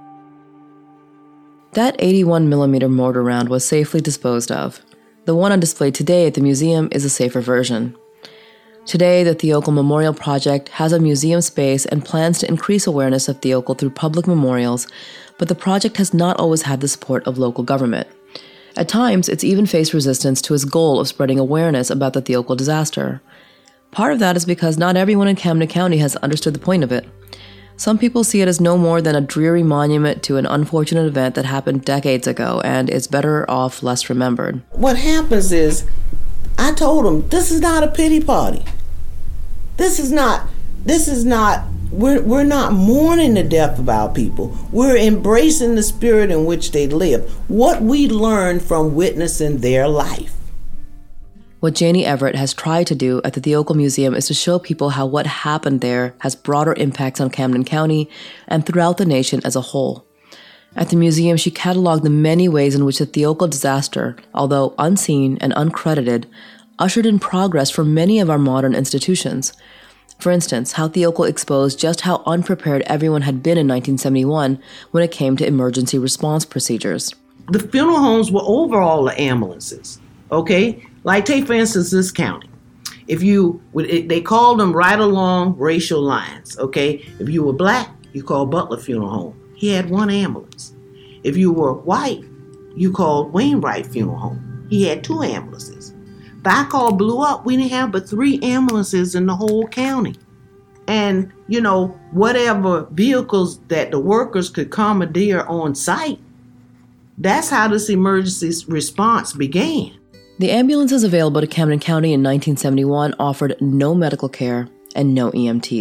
That eighty-one millimeter mortar round was safely disposed of. The one on display today at the museum is a safer version. Today, the Thiokol Memorial Project has a museum space and plans to increase awareness of Thiokol through public memorials, but the project has not always had the support of local government. At times, it's even faced resistance to its goal of spreading awareness about the Thiokol disaster. Part of that is because not everyone in Camden County has understood the point of it. Some people see it as no more than a dreary monument to an unfortunate event that happened decades ago and is better off less remembered. What happens is, I told them, this is not a pity party. This is not, this is not, we're, we're not mourning the death of our people. We're embracing the spirit in which they live, what we learned from witnessing their life. What Janie Everett has tried to do at the Thiokol Museum is to show people how what happened there has broader impacts on Camden County and throughout the nation as a whole. At the museum, she cataloged the many ways in which the Thiokol disaster, although unseen and uncredited, ushered in progress for many of our modern institutions. For instance, how Thiokol exposed just how unprepared everyone had been in nineteen seventy-one when it came to emergency response procedures. The funeral homes were over all the ambulances, okay? Like, take, for instance, this county. If you, they called them right along racial lines, okay? If you were black, you called Butler Funeral Home. He had one ambulance. If you were white, you called Wainwright Funeral Home. He had two ambulances. Thiokol blew up, we didn't have but three ambulances in the whole county. And, you know, whatever vehicles that the workers could commandeer on site, that's how this emergency response began. The ambulances available to Camden County in nineteen seventy-one offered no medical care and no E M Ts.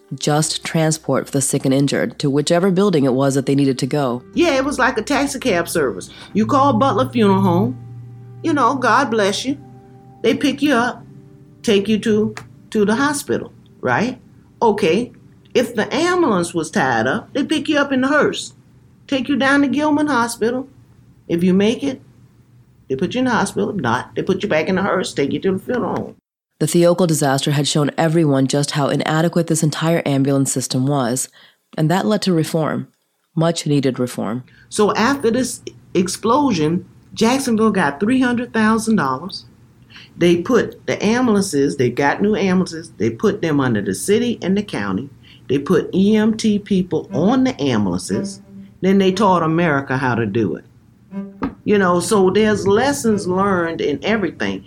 just transport for the sick and injured to whichever building it was that they needed to go. Yeah, it was like a taxi cab service. You call Butler Funeral Home, you know, God bless you. They pick you up, take you to, to the hospital, right? Okay, if the ambulance was tied up, they pick you up in the hearse, take you down to Gilman Hospital. If you make it, they put you in the hospital. If not, they put you back in the hearse, take you to the funeral home. The Thiokol disaster had shown everyone just how inadequate this entire ambulance system was, and that led to reform, much needed reform. So after this explosion, Jacksonville got three hundred thousand dollars. They put the ambulances, they got new ambulances, they put them under the city and the county. They put E M T people on the ambulances. Then they taught America how to do it. You know, so there's lessons learned in everything.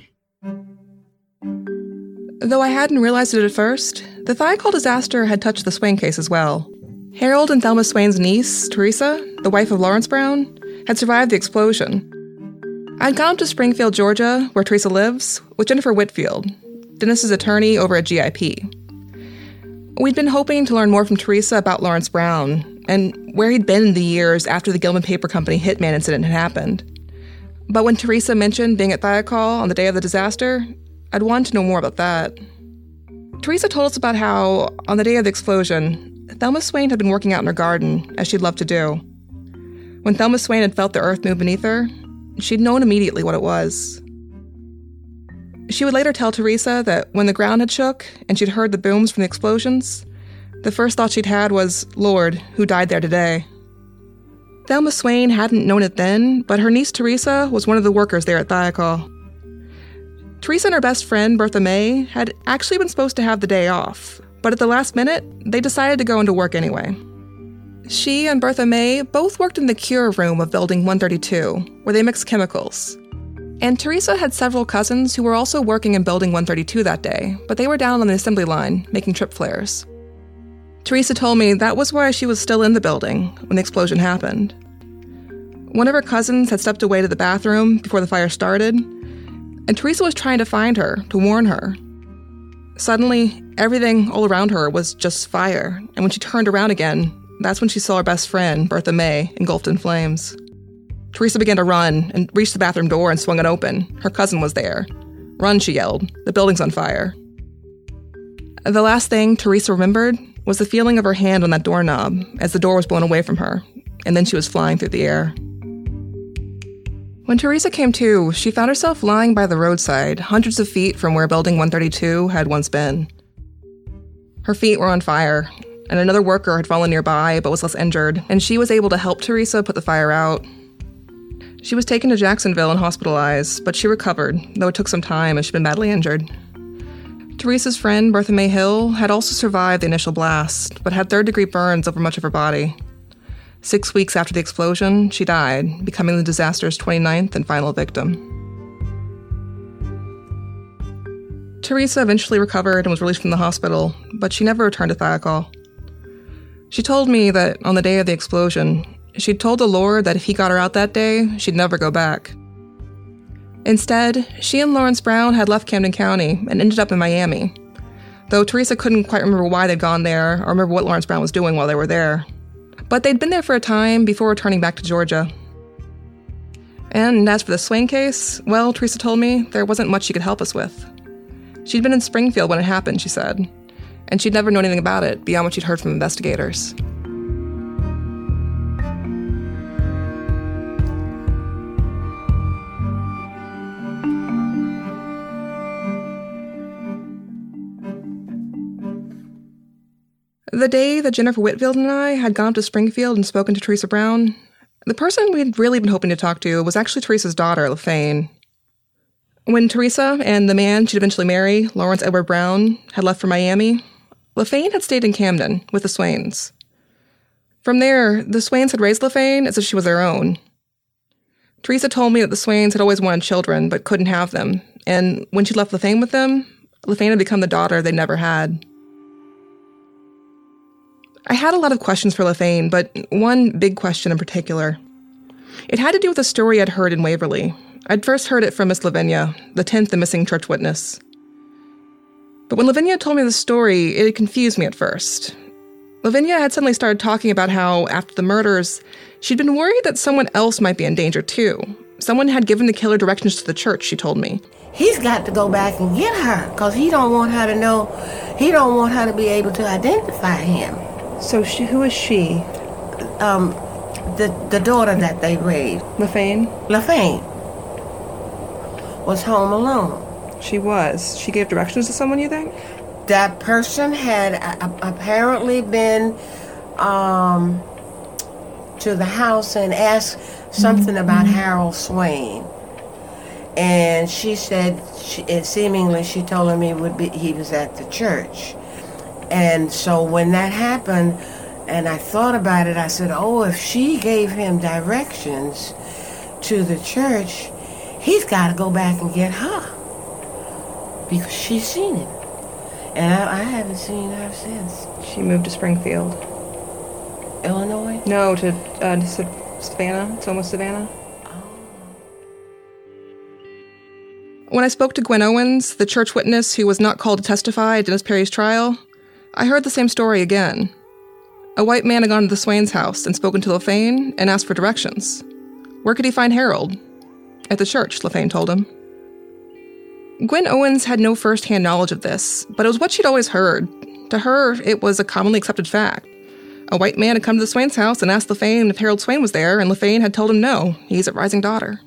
Though I hadn't realized it at first, the Thiokol disaster had touched the Swain case as well. Harold and Thelma Swain's niece, Teresa, the wife of Lawrence Brown, had survived the explosion. I'd gone up to Springfield, Georgia, where Teresa lives, with Jennifer Whitfield, Dennis's attorney over at G I P. We'd been hoping to learn more from Teresa about Lawrence Brown and where he'd been in the years after the Gilman Paper Company hitman incident had happened. But when Teresa mentioned being at Thiokol on the day of the disaster, I'd wanted to know more about that. Teresa told us about how, on the day of the explosion, Thelma Swain had been working out in her garden, as she'd loved to do. When Thelma Swain had felt the earth move beneath her, she'd known immediately what it was. She would later tell Teresa that when the ground had shook and she'd heard the booms from the explosions, the first thought she'd had was, Lord, who died there today? Thelma Swain hadn't known it then, but her niece Teresa was one of the workers there at Thiokol. Teresa and her best friend, Bertha May, had actually been supposed to have the day off, but at the last minute, they decided to go into work anyway. She and Bertha May both worked in the cure room of Building one thirty-two, where they mixed chemicals. And Teresa had several cousins who were also working in Building one thirty-two that day, but they were down on the assembly line, making trip flares. Teresa told me that was why she was still in the building when the explosion happened. One of her cousins had stepped away to the bathroom before the fire started, and Teresa was trying to find her, to warn her. Suddenly, everything all around her was just fire, and when she turned around again, that's when she saw her best friend, Bertha May, engulfed in flames. Teresa began to run and reached the bathroom door and swung it open. Her cousin was there. Run, she yelled. The building's on fire. The last thing Teresa remembered was the feeling of her hand on that doorknob as the door was blown away from her, and then she was flying through the air. When Teresa came to, she found herself lying by the roadside, hundreds of feet from where Building one thirty-two had once been. Her feet were on fire, and another worker had fallen nearby but was less injured, and she was able to help Teresa put the fire out. She was taken to Jacksonville and hospitalized, but she recovered, though it took some time as she'd been badly injured. Teresa's friend, Bertha May Hill, had also survived the initial blast, but had third-degree burns over much of her body. Six weeks after the explosion, she died, becoming the disaster's twenty-ninth and final victim. Teresa eventually recovered and was released from the hospital, but she never returned to Thiokol. She told me that on the day of the explosion, she'd told the Lord that if he got her out that day, she'd never go back. Instead, she and Lawrence Brown had left Camden County and ended up in Miami, though Teresa couldn't quite remember why they'd gone there or remember what Lawrence Brown was doing while they were there. But they'd been there for a time before returning back to Georgia. And as for the Swain case, well, Teresa told me there wasn't much she could help us with. She'd been in Springfield when it happened, she said, and she'd never known anything about it beyond what she'd heard from investigators. The day that Jennifer Whitfield and I had gone to Springfield and spoken to Teresa Brown, the person we'd really been hoping to talk to was actually Teresa's daughter, LaFane. When Teresa and the man she'd eventually marry, Lawrence Edward Brown, had left for Miami, LaFane had stayed in Camden with the Swains. From there, the Swains had raised LaFane as if she was their own. Teresa told me that the Swains had always wanted children but couldn't have them, and when she left LaFane with them, LaFane had become the daughter they never had. I had a lot of questions for LaFane, but one big question in particular. It had to do with a story I'd heard in Waverly. I'd first heard it from Miss Lavinia, the tenth and missing church witness. But when Lavinia told me the story, it confused me at first. Lavinia had suddenly started talking about how, after the murders, she'd been worried that someone else might be in danger too. Someone had given the killer directions to the church, she told me. He's got to go back and get her, because he don't want her to know, he don't want her to be able to identify him. So she, who is she? Um, the, the daughter that they raised. LaFane? LaFane was home alone. She was. She gave directions to someone, you think? That person had uh, apparently been um, to the house and asked something mm-hmm. about Harold Swain. And she said, she, it seemingly she told him he would be, he was at the church. And so when that happened, and I thought about it, I said, oh, if she gave him directions to the church, he's got to go back and get her. Because she's seen him. And I, I haven't seen her since. She moved to Springfield. Illinois? No, to, uh, to Savannah. It's almost Savannah. When I spoke to Gwen Owens, the church witness who was not called to testify at Dennis Perry's trial, I heard the same story again. A white man had gone to the Swains' house and spoken to LaFane and asked for directions. Where could he find Harold? At the church, LaFane told him. Gwen Owens had no first-hand knowledge of this, but it was what she'd always heard. To her, it was a commonly accepted fact. A white man had come to the Swains' house and asked LaFane if Harold Swain was there, and LaFane had told him no, he's at Rising Daughter.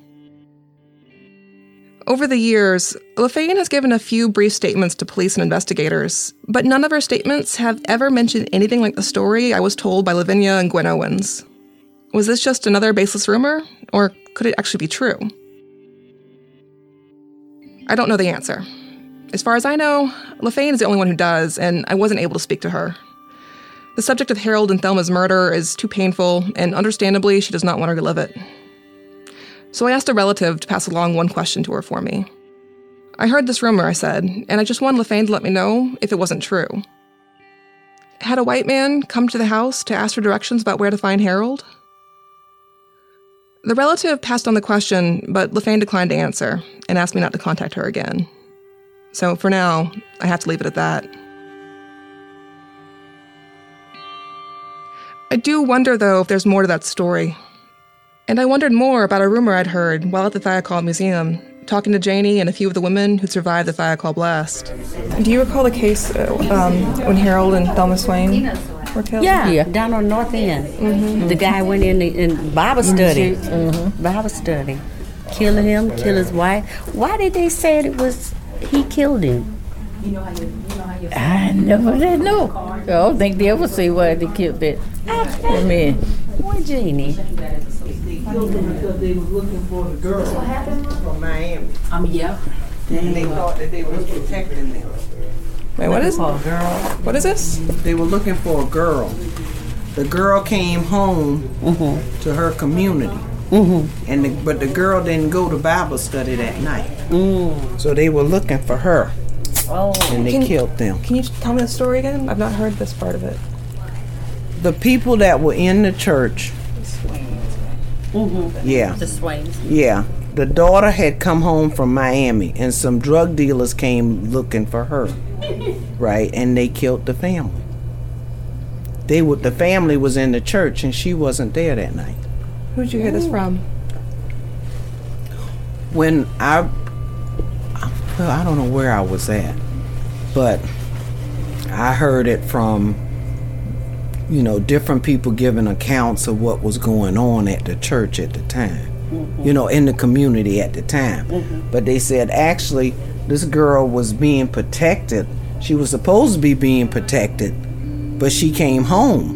Over the years, LaFane has given a few brief statements to police and investigators, but none of her statements have ever mentioned anything like the story I was told by Lavinia and Gwen Owens. Was this just another baseless rumor, or could it actually be true? I don't know the answer. As far as I know, LaFane is the only one who does, and I wasn't able to speak to her. The subject of Harold and Thelma's murder is too painful, and understandably, she does not want to relive it. So I asked a relative to pass along one question to her for me. I heard this rumor, I said, and I just wanted LaFane to let me know if it wasn't true. Had a white man come to the house to ask for directions about where to find Harold? The relative passed on the question, but LaFane declined to answer and asked me not to contact her again. So for now, I have to leave it at that. I do wonder, though, if there's more to that story. And I wondered more about a rumor I'd heard while at the Thiokol Museum, talking to Janie and a few of the women who survived the Thiokol blast. Do you recall the case uh, um, when Harold and Thelma Swain were killed? Yeah, yeah. Down on North End. Mm-hmm. The guy went in the in Bible study. Mm-hmm. Bible study. Killing him, kill his wife. Why did they say it was he killed him? You know how you, you know how you I never did know. I don't think they ever say why they killed it. I mean, what, Jeannie? They killed them because they was looking for the girl from Miami. Um, yeah. And they thought that they was protecting them. Wait, what is for a girl? What is this? They were looking for a girl. The girl came home mm-hmm. to her community. Mm-hmm. And the, but the girl didn't go to Bible study that night. Mm. So they were looking for her. Oh. And they can, killed them. Can you tell me the story again? I've not heard this part of it. The people that were in the church. Mm-hmm. Yeah. The Swains. Yeah. The daughter had come home from Miami, and some drug dealers came looking for her, right? And they killed the family. They would. The family was in the church, and she wasn't there that night. Who did you hear this from? When I, well, I don't know where I was at, but I heard it from, you know, different people giving accounts of what was going on at the church at the time, mm-hmm. you know, in the community at the time. Mm-hmm. But they said actually this girl was being protected. She was supposed to be being protected, but she came home.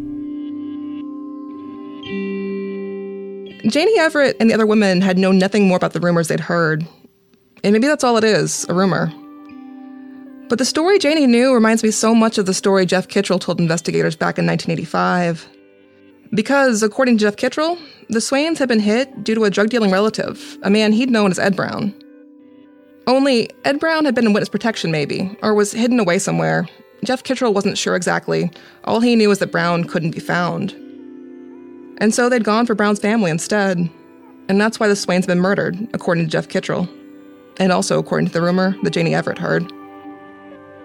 Janie Everett and the other women had known nothing more about the rumors they'd heard. And maybe that's all it is, a rumor. But the story Janie knew reminds me so much of the story Jeff Kittrell told investigators back in nineteen eighty-five. Because, according to Jeff Kittrell, the Swains had been hit due to a drug-dealing relative, a man he'd known as Ed Brown. Only, Ed Brown had been in witness protection maybe, or was hidden away somewhere. Jeff Kittrell wasn't sure exactly. All he knew was that Brown couldn't be found. And so they'd gone for Brown's family instead. And that's why the Swains had been murdered, according to Jeff Kittrell. And also according to the rumor that Janie Everett heard.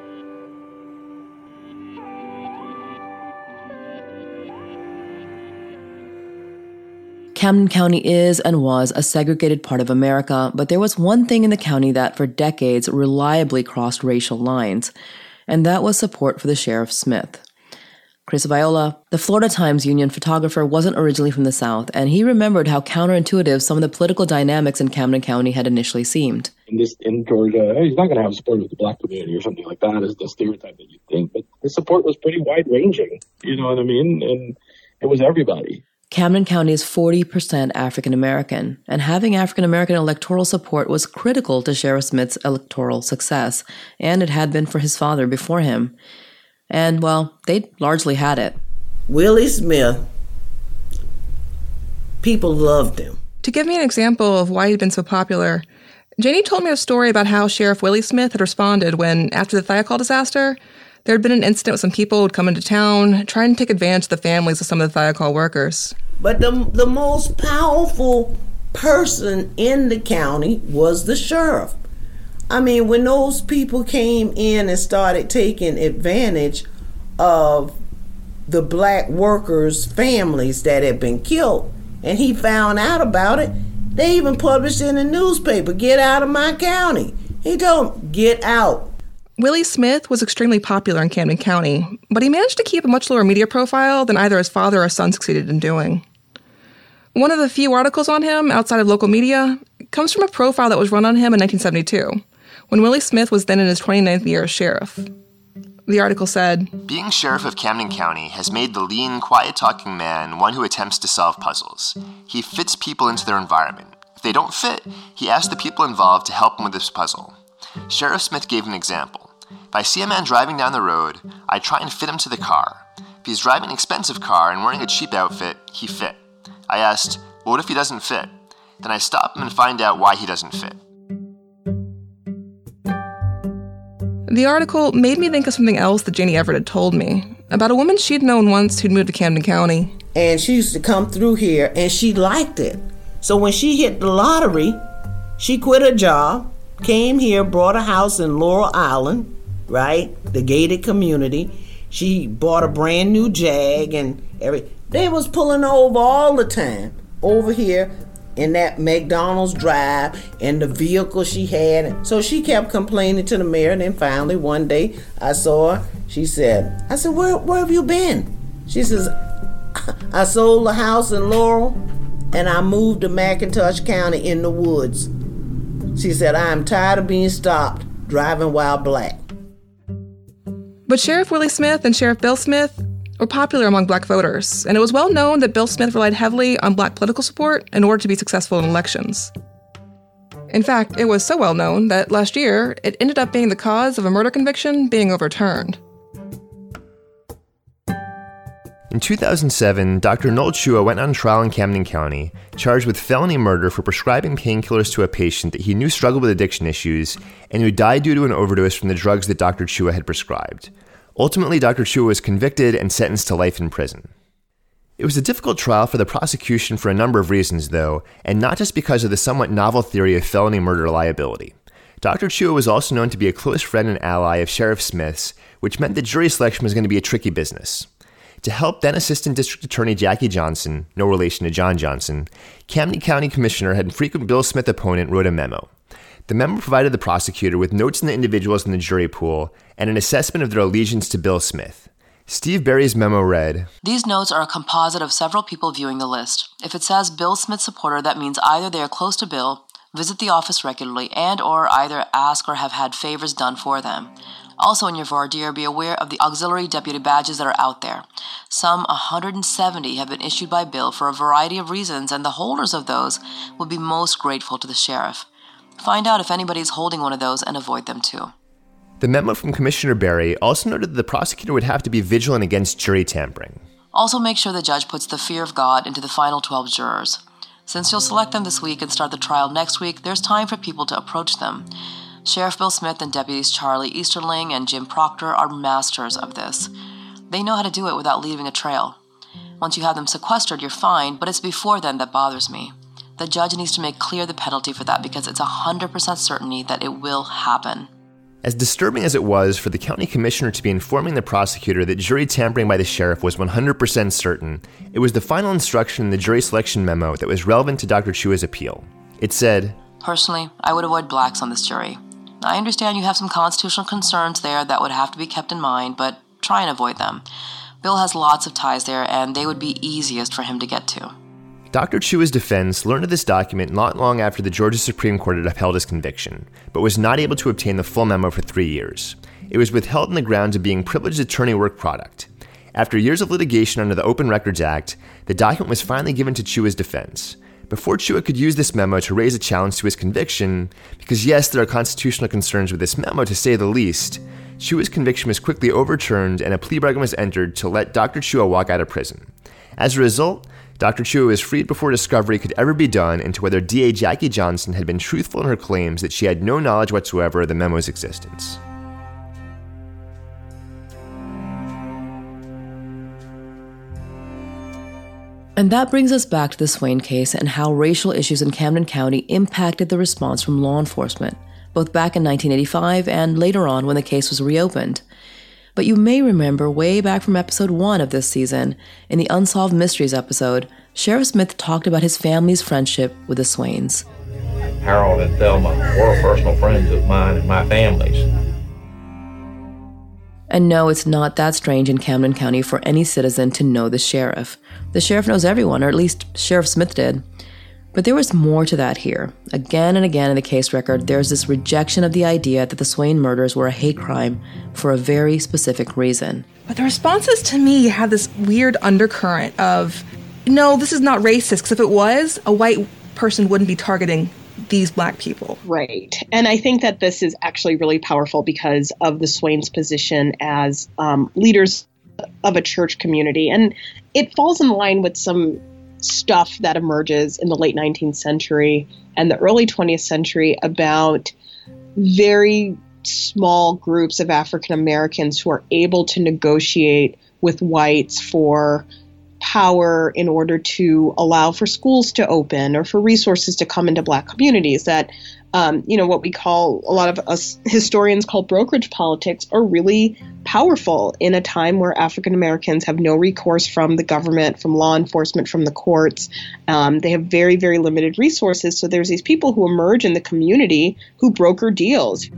Camden County is and was a segregated part of America, but there was one thing in the county that for decades reliably crossed racial lines, and that was support for the Sheriff Smith. Chris Viola, the Florida Times Union photographer, wasn't originally from the South, and he remembered how counterintuitive some of the political dynamics in Camden County had initially seemed. In this, in Georgia, he's not going to have support with the black community or something like that, is the stereotype that you think. But the support was pretty wide-ranging, you know what I mean? And it was everybody. Camden County is forty percent African American, and having African American electoral support was critical to Sheriff Smith's electoral success, and it had been for his father before him. And, well, they largely had it. Willie Smith, people loved him. To give me an example of why he'd been so popular, Janie told me a story about how Sheriff Willie Smith had responded when, after the Thiokol disaster, there had been an incident with some people who'd come into town trying to take advantage of the families of some of the Thiokol workers. But the, the most powerful person in the county was the sheriff. I mean, when those people came in and started taking advantage of the black workers' families that had been killed, and he found out about it, they even published in the newspaper, "Get out of my county." He told them, "Get out." Willie Smith was extremely popular in Camden County, but he managed to keep a much lower media profile than either his father or his son succeeded in doing. One of the few articles on him outside of local media comes from a profile that was run on him in nineteen seventy-two, when Willie Smith was then in his twenty-ninth year as sheriff. The article said, "Being sheriff of Camden County has made the lean, quiet-talking man one who attempts to solve puzzles. He fits people into their environment. If they don't fit, he asks the people involved to help him with this puzzle. Sheriff Smith gave an example. If I see a man driving down the road, I try and fit him to the car. If he's driving an expensive car and wearing a cheap outfit, he fit. I asked, well, what if he doesn't fit? Then I stop him and find out why he doesn't fit." The article made me think of something else that Janie Everett had told me, about a woman she'd known once who'd moved to Camden County. And she used to come through here, and she liked it. So when she hit the lottery, she quit her job, came here, bought a house in Laurel Island, right, the gated community. She bought a brand new Jag, and every they was pulling over all the time over here in that McDonald's drive and the vehicle she had. So she kept complaining to the mayor, and then finally one day I saw her. She said, I said, where, where have you been? She says, I sold a house in Laurel and I moved to McIntosh County in the woods. She said, I am tired of being stopped driving while black. But Sheriff Willie Smith and Sheriff Bill Smith were popular among black voters, and it was well known that Bill Smith relied heavily on black political support in order to be successful in elections. In fact, it was so well known that last year, it ended up being the cause of a murder conviction being overturned. In two thousand seven, Doctor Noel Chua went on trial in Camden County, charged with felony murder for prescribing painkillers to a patient that he knew struggled with addiction issues and who died due to an overdose from the drugs that Doctor Chua had prescribed. Ultimately, Doctor Chua was convicted and sentenced to life in prison. It was a difficult trial for the prosecution for a number of reasons, though, and not just because of the somewhat novel theory of felony murder liability. Doctor Chua was also known to be a close friend and ally of Sheriff Smith's, which meant that jury selection was going to be a tricky business. To help then Assistant District Attorney Jackie Johnson, no relation to John Johnson, Camden County Commissioner and frequent Bill Smith opponent wrote a memo. The memo provided the prosecutor with notes on the individuals in the jury pool and an assessment of their allegiance to Bill Smith. Steve Berry's memo read, "These notes are a composite of several people viewing the list. If it says Bill Smith supporter, that means either they are close to Bill, visit the office regularly, and or either ask or have had favors done for them. Also in your voir dire, be aware of the auxiliary deputy badges that are out there. Some one hundred seventy have been issued by Bill for a variety of reasons, and the holders of those will be most grateful to the sheriff. Find out if anybody is holding one of those and avoid them too." The memo from Commissioner Berry also noted that the prosecutor would have to be vigilant against jury tampering. Also make sure the judge puts the fear of God into the final twelve jurors. Since you'll select them this week and start the trial next week, there's time for people to approach them. Sheriff Bill Smith and deputies Charlie Easterling and Jim Proctor are masters of this. They know how to do it without leaving a trail. Once you have them sequestered, you're fine, but it's before then that bothers me. The judge needs to make clear the penalty for that because it's one hundred percent certainty that it will happen. As disturbing as it was for the county commissioner to be informing the prosecutor that jury tampering by the sheriff was one hundred percent certain, it was the final instruction in the jury selection memo that was relevant to Doctor Chua's appeal. It said, "Personally, I would avoid blacks on this jury. I understand you have some constitutional concerns there that would have to be kept in mind, but try and avoid them. Bill has lots of ties there, and they would be easiest for him to get to." Doctor Chua's defense learned of this document not long after the Georgia Supreme Court had upheld his conviction, but was not able to obtain the full memo for three years. It was withheld on the grounds of being privileged attorney work product. After years of litigation under the Open Records Act, the document was finally given to Chua's defense. Before Chua could use this memo to raise a challenge to his conviction, because yes, there are constitutional concerns with this memo to say the least, Chua's conviction was quickly overturned and a plea bargain was entered to let Doctor Chua walk out of prison. As a result, Doctor Chua was freed before discovery could ever be done into whether D A Jackie Johnson had been truthful in her claims that she had no knowledge whatsoever of the memo's existence. And that brings us back to the Swain case and how racial issues in Camden County impacted the response from law enforcement, both back in nineteen eighty-five and later on when the case was reopened. But you may remember way back from episode one of this season, in the Unsolved Mysteries episode, Sheriff Smith talked about his family's friendship with the Swains. Harold and Thelma were personal friends of mine and my family's. And no, it's not that strange in Camden County for any citizen to know the sheriff. The sheriff knows everyone, or at least Sheriff Smith did. But there was more to that here. Again and again in the case record, there's this rejection of the idea that the Swain murders were a hate crime for a very specific reason. But the responses to me had this weird undercurrent of, no, this is not racist, because if it was, a white person wouldn't be targeting these black people. Right. And I think that this is actually really powerful because of the Swains' position as um, leaders of a church community. And it falls in line with some stuff that emerges in the late nineteenth century and the early twentieth century about very small groups of African Americans who are able to negotiate with whites for power in order to allow for schools to open or for resources to come into black communities. That, um, you know, what we call, a lot of us historians call brokerage politics, are really powerful in a time where African Americans have no recourse from the government, from law enforcement, from the courts. Um, they have very, very limited resources. So there's these people who emerge in the community who broker deals.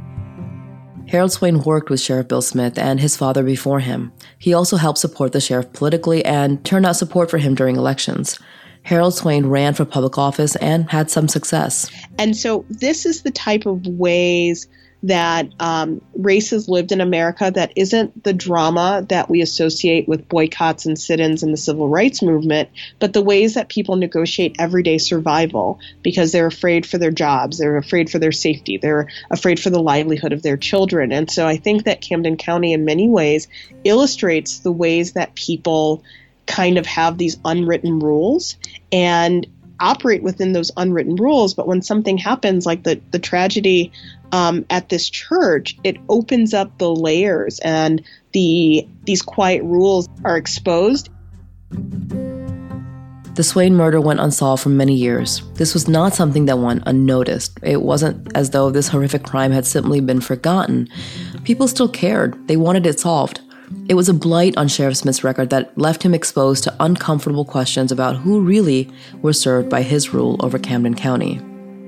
Harold Swain worked with Sheriff Bill Smith and his father before him. He also helped support the sheriff politically and turned out support for him during elections. Harold Swain ran for public office and had some success. And so this is the type of ways that um, race has lived in America that isn't the drama that we associate with boycotts and sit-ins in the civil rights movement, but the ways that people negotiate everyday survival because they're afraid for their jobs, they're afraid for their safety, they're afraid for the livelihood of their children. And so I think that Camden County in many ways illustrates the ways that people kind of have these unwritten rules and operate within those unwritten rules. But when something happens like the, the tragedy um, at this church, it opens up the layers and the these quiet rules are exposed. The Swain murder went unsolved for many years. This was not something that went unnoticed. It wasn't as though this horrific crime had simply been forgotten. People still cared. They wanted it solved. It was a blight on Sheriff Smith's record that left him exposed to uncomfortable questions about who really were served by his rule over Camden County.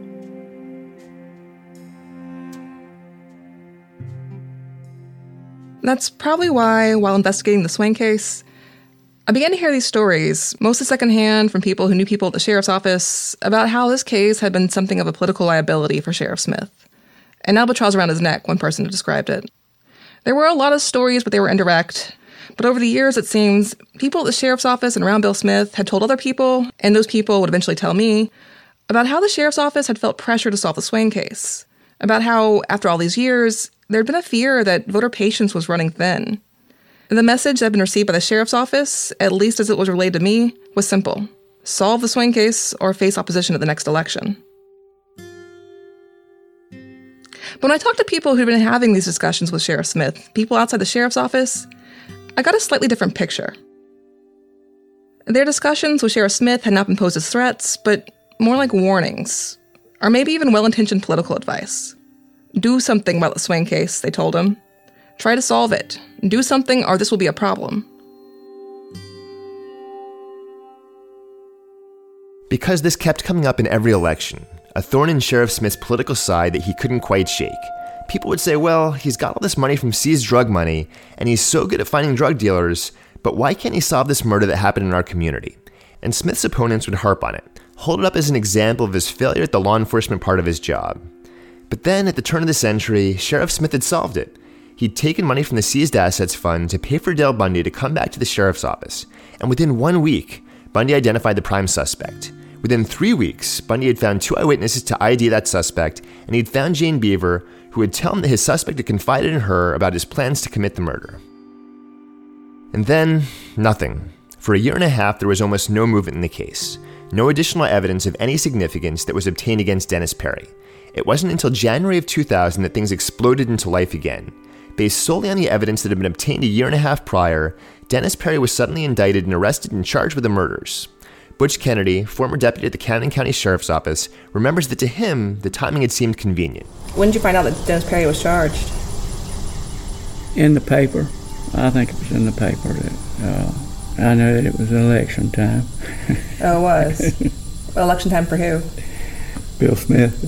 That's probably why, while investigating the Swain case, I began to hear these stories, mostly secondhand from people who knew people at the sheriff's office, about how this case had been something of a political liability for Sheriff Smith. An albatross around his neck, one person described it. There were a lot of stories, but they were indirect. But over the years, it seems, people at the sheriff's office and around Bill Smith had told other people, and those people would eventually tell me, about how the sheriff's office had felt pressure to solve the Swain case. About how, after all these years, there had been a fear that voter patience was running thin. And the message that had been received by the sheriff's office, at least as it was relayed to me, was simple. Solve the Swain case or face opposition at the next election. But when I talked to people who'd been having these discussions with Sheriff Smith, people outside the sheriff's office, I got a slightly different picture. Their discussions with Sheriff Smith had not been posed as threats, but more like warnings, or maybe even well-intentioned political advice. Do something about the Swain case, they told him. Try to solve it. Do something or this will be a problem. Because this kept coming up in every election, a thorn in Sheriff Smith's political side that he couldn't quite shake, people would say, well, he's got all this money from seized drug money, and he's so good at finding drug dealers, but why can't he solve this murder that happened in our community? And Smith's opponents would harp on it, hold it up as an example of his failure at the law enforcement part of his job. But then, at the turn of the century, Sheriff Smith had solved it. He'd taken money from the Seized Assets Fund to pay for Dale Bundy to come back to the sheriff's office, and within one week, Bundy identified the prime suspect. Within three weeks, Bundy had found two eyewitnesses to I D that suspect, and he'd found Jane Beaver, who would tell him that his suspect had confided in her about his plans to commit the murder. And then, nothing. For a year and a half, there was almost no movement in the case. No additional evidence of any significance that was obtained against Dennis Perry. It wasn't until January of two thousand that things exploded into life again. Based solely on the evidence that had been obtained a year and a half prior, Dennis Perry was suddenly indicted and arrested and charged with the murders. Butch Kennedy, former deputy at the Camden County Sheriff's Office, remembers that to him, the timing had seemed convenient. When did you find out that Dennis Perry was charged? In the paper. I think it was in the paper. That, uh, I know that it was election time. Oh, it was? Well, election time for who? Bill Smith.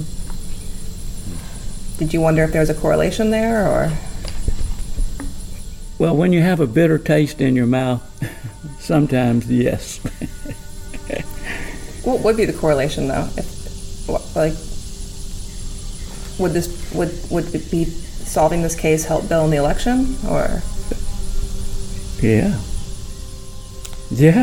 Did you wonder if there was a correlation there, or? Well, when you have a bitter taste in your mouth, sometimes yes. What would be the correlation, though? If, like, would this would would it be solving this case help Bill in the election, or? Yeah. Yeah.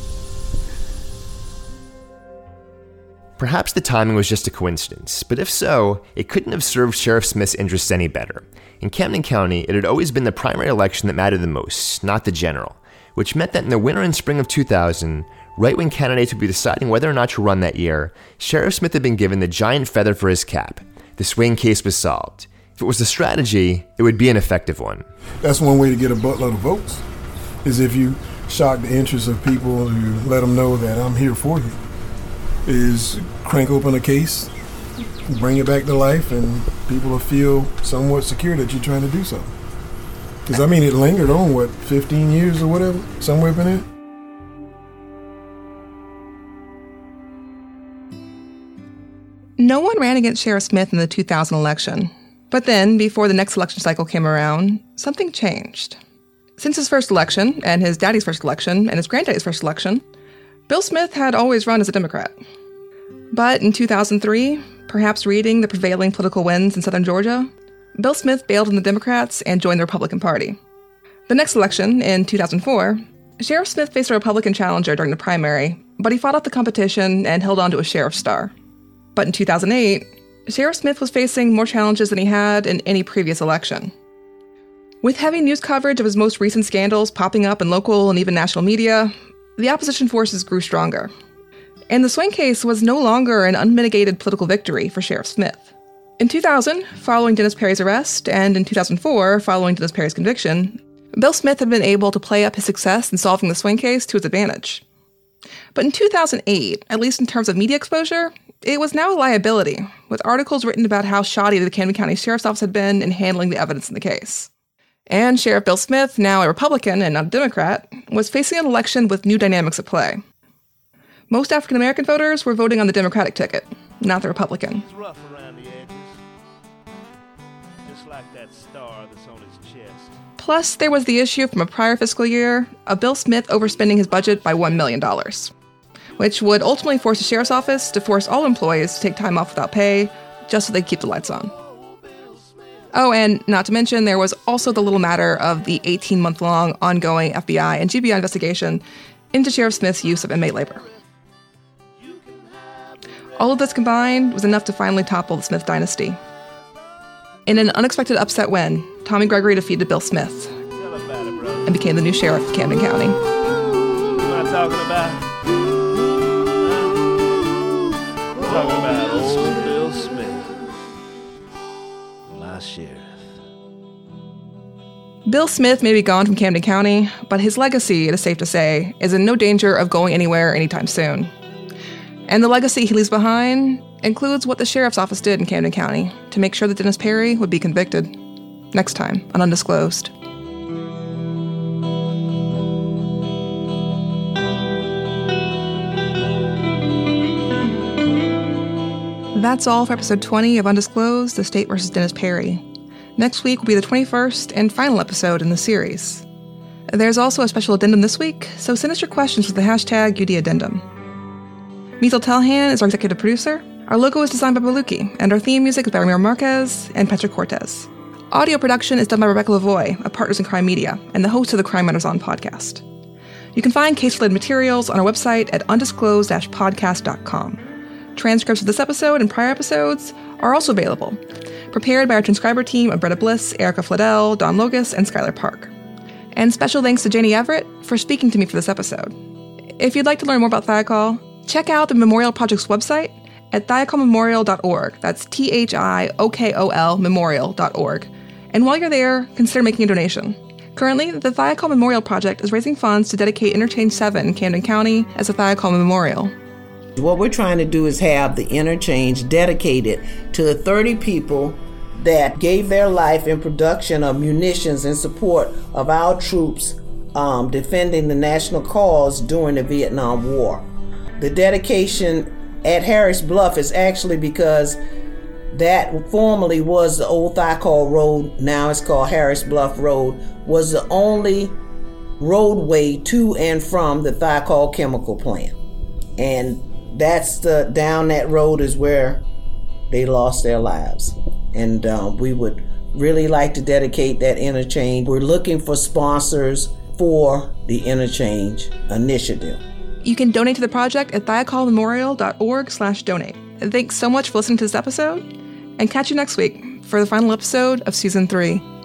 Perhaps the timing was just a coincidence, but if so, it couldn't have served Sheriff Smith's interests any better. In Camden County, it had always been the primary election that mattered the most, not the general, which meant that in the winter and spring of two thousand, right when candidates would be deciding whether or not to run that year, Sheriff Smith had been given the giant feather for his cap. The Swain case was solved. If it was a strategy, it would be an effective one. That's one way to get a buttload of votes, is if you shock the interest of people and let them know that I'm here for you, is crank open a case, bring it back to life, and people will feel somewhat secure that you're trying to do something. Because, I mean, it lingered on, what, fifteen years or whatever, somewhere up in there? No one ran against Sheriff Smith in the two thousand election. But then, before the next election cycle came around, something changed. Since his first election, and his daddy's first election, and his granddaddy's first election, Bill Smith had always run as a Democrat. But in two thousand three, perhaps reading the prevailing political winds in southern Georgia, Bill Smith bailed on the Democrats and joined the Republican Party. The next election, in two thousand four, Sheriff Smith faced a Republican challenger during the primary, but he fought off the competition and held on to a sheriff's star. But in two thousand eight, Sheriff Smith was facing more challenges than he had in any previous election. With heavy news coverage of his most recent scandals popping up in local and even national media, the opposition forces grew stronger. And the Swain case was no longer an unmitigated political victory for Sheriff Smith. In two thousand, following Dennis Perry's arrest, and in two thousand four, following Dennis Perry's conviction, Bill Smith had been able to play up his success in solving the Swain case to his advantage. But in two thousand eight, at least in terms of media exposure, it was now a liability, with articles written about how shoddy the Camden County Sheriff's Office had been in handling the evidence in the case. And Sheriff Bill Smith, now a Republican and not a Democrat, was facing an election with new dynamics at play. Most African-American voters were voting on the Democratic ticket, not the Republican. It's rough around the edges, just like that star that's on his chest. Plus, there was the issue from a prior fiscal year of Bill Smith overspending his budget by one million dollars, which would ultimately force the sheriff's office to force all employees to take time off without pay, just so they could keep the lights on. Oh, and not to mention, there was also the little matter of the eighteen-month-long ongoing F B I and G B I investigation into Sheriff Smith's use of inmate labor. All of this combined was enough to finally topple the Smith dynasty. In an unexpected upset win, Tommy Gregory defeated Bill Smith and became the new sheriff of Camden County. What am I talking about? I'm talking about old Bill Smith, my sheriff. Bill Smith may be gone from Camden County, but his legacy, it is safe to say, is in no danger of going anywhere anytime soon. And the legacy he leaves behind includes what the sheriff's office did in Camden County to make sure that Dennis Perry would be convicted. Next time on Undisclosed. That's all for episode twenty of Undisclosed, The State versus Dennis Perry. Next week will be the twenty-first and final episode in the series. There's also a special addendum this week, so send us your questions with the hashtag U D Addendum. Meezel Telhan is our executive producer. Our logo is designed by Baluki, and our theme music is by Ramiro Marquez and Petra Cortez. Audio production is done by Rebecca Lavoie of Partners in Crime Media and the host of the Crime Matters On podcast. You can find case-related materials on our website at undisclosed dash podcast dot com. Transcripts of this episode and prior episodes are also available, prepared by our transcriber team of Bretta Bliss, Erica Fladell, Don Logus, and Skylar Park. And special thanks to Janie Everett for speaking to me for this episode. If you'd like to learn more about Thiokol, check out the Memorial Project's website at thiokol memorial dot org. That's T H I O K O L memorial dot org. And while you're there, consider making a donation. Currently, the Thiokol Memorial Project is raising funds to dedicate Interchange seven in Camden County as a Thiokol Memorial. What we're trying to do is have the interchange dedicated to the thirty people that gave their life in production of munitions in support of our troops um, defending the national cause during the Vietnam War. The dedication at Harris Bluff is actually because that formerly was the old Thiokol Road, now it's called Harris Bluff Road, was the only roadway to and from the Thiokol chemical plant. And that's the down that road is where they lost their lives. And uh, we would really like to dedicate that interchange. We're looking for sponsors for the interchange initiative. You can donate to the project at thiokol memorial dot org slash donate. Thanks so much for listening to this episode, and catch you next week for the final episode of Season three.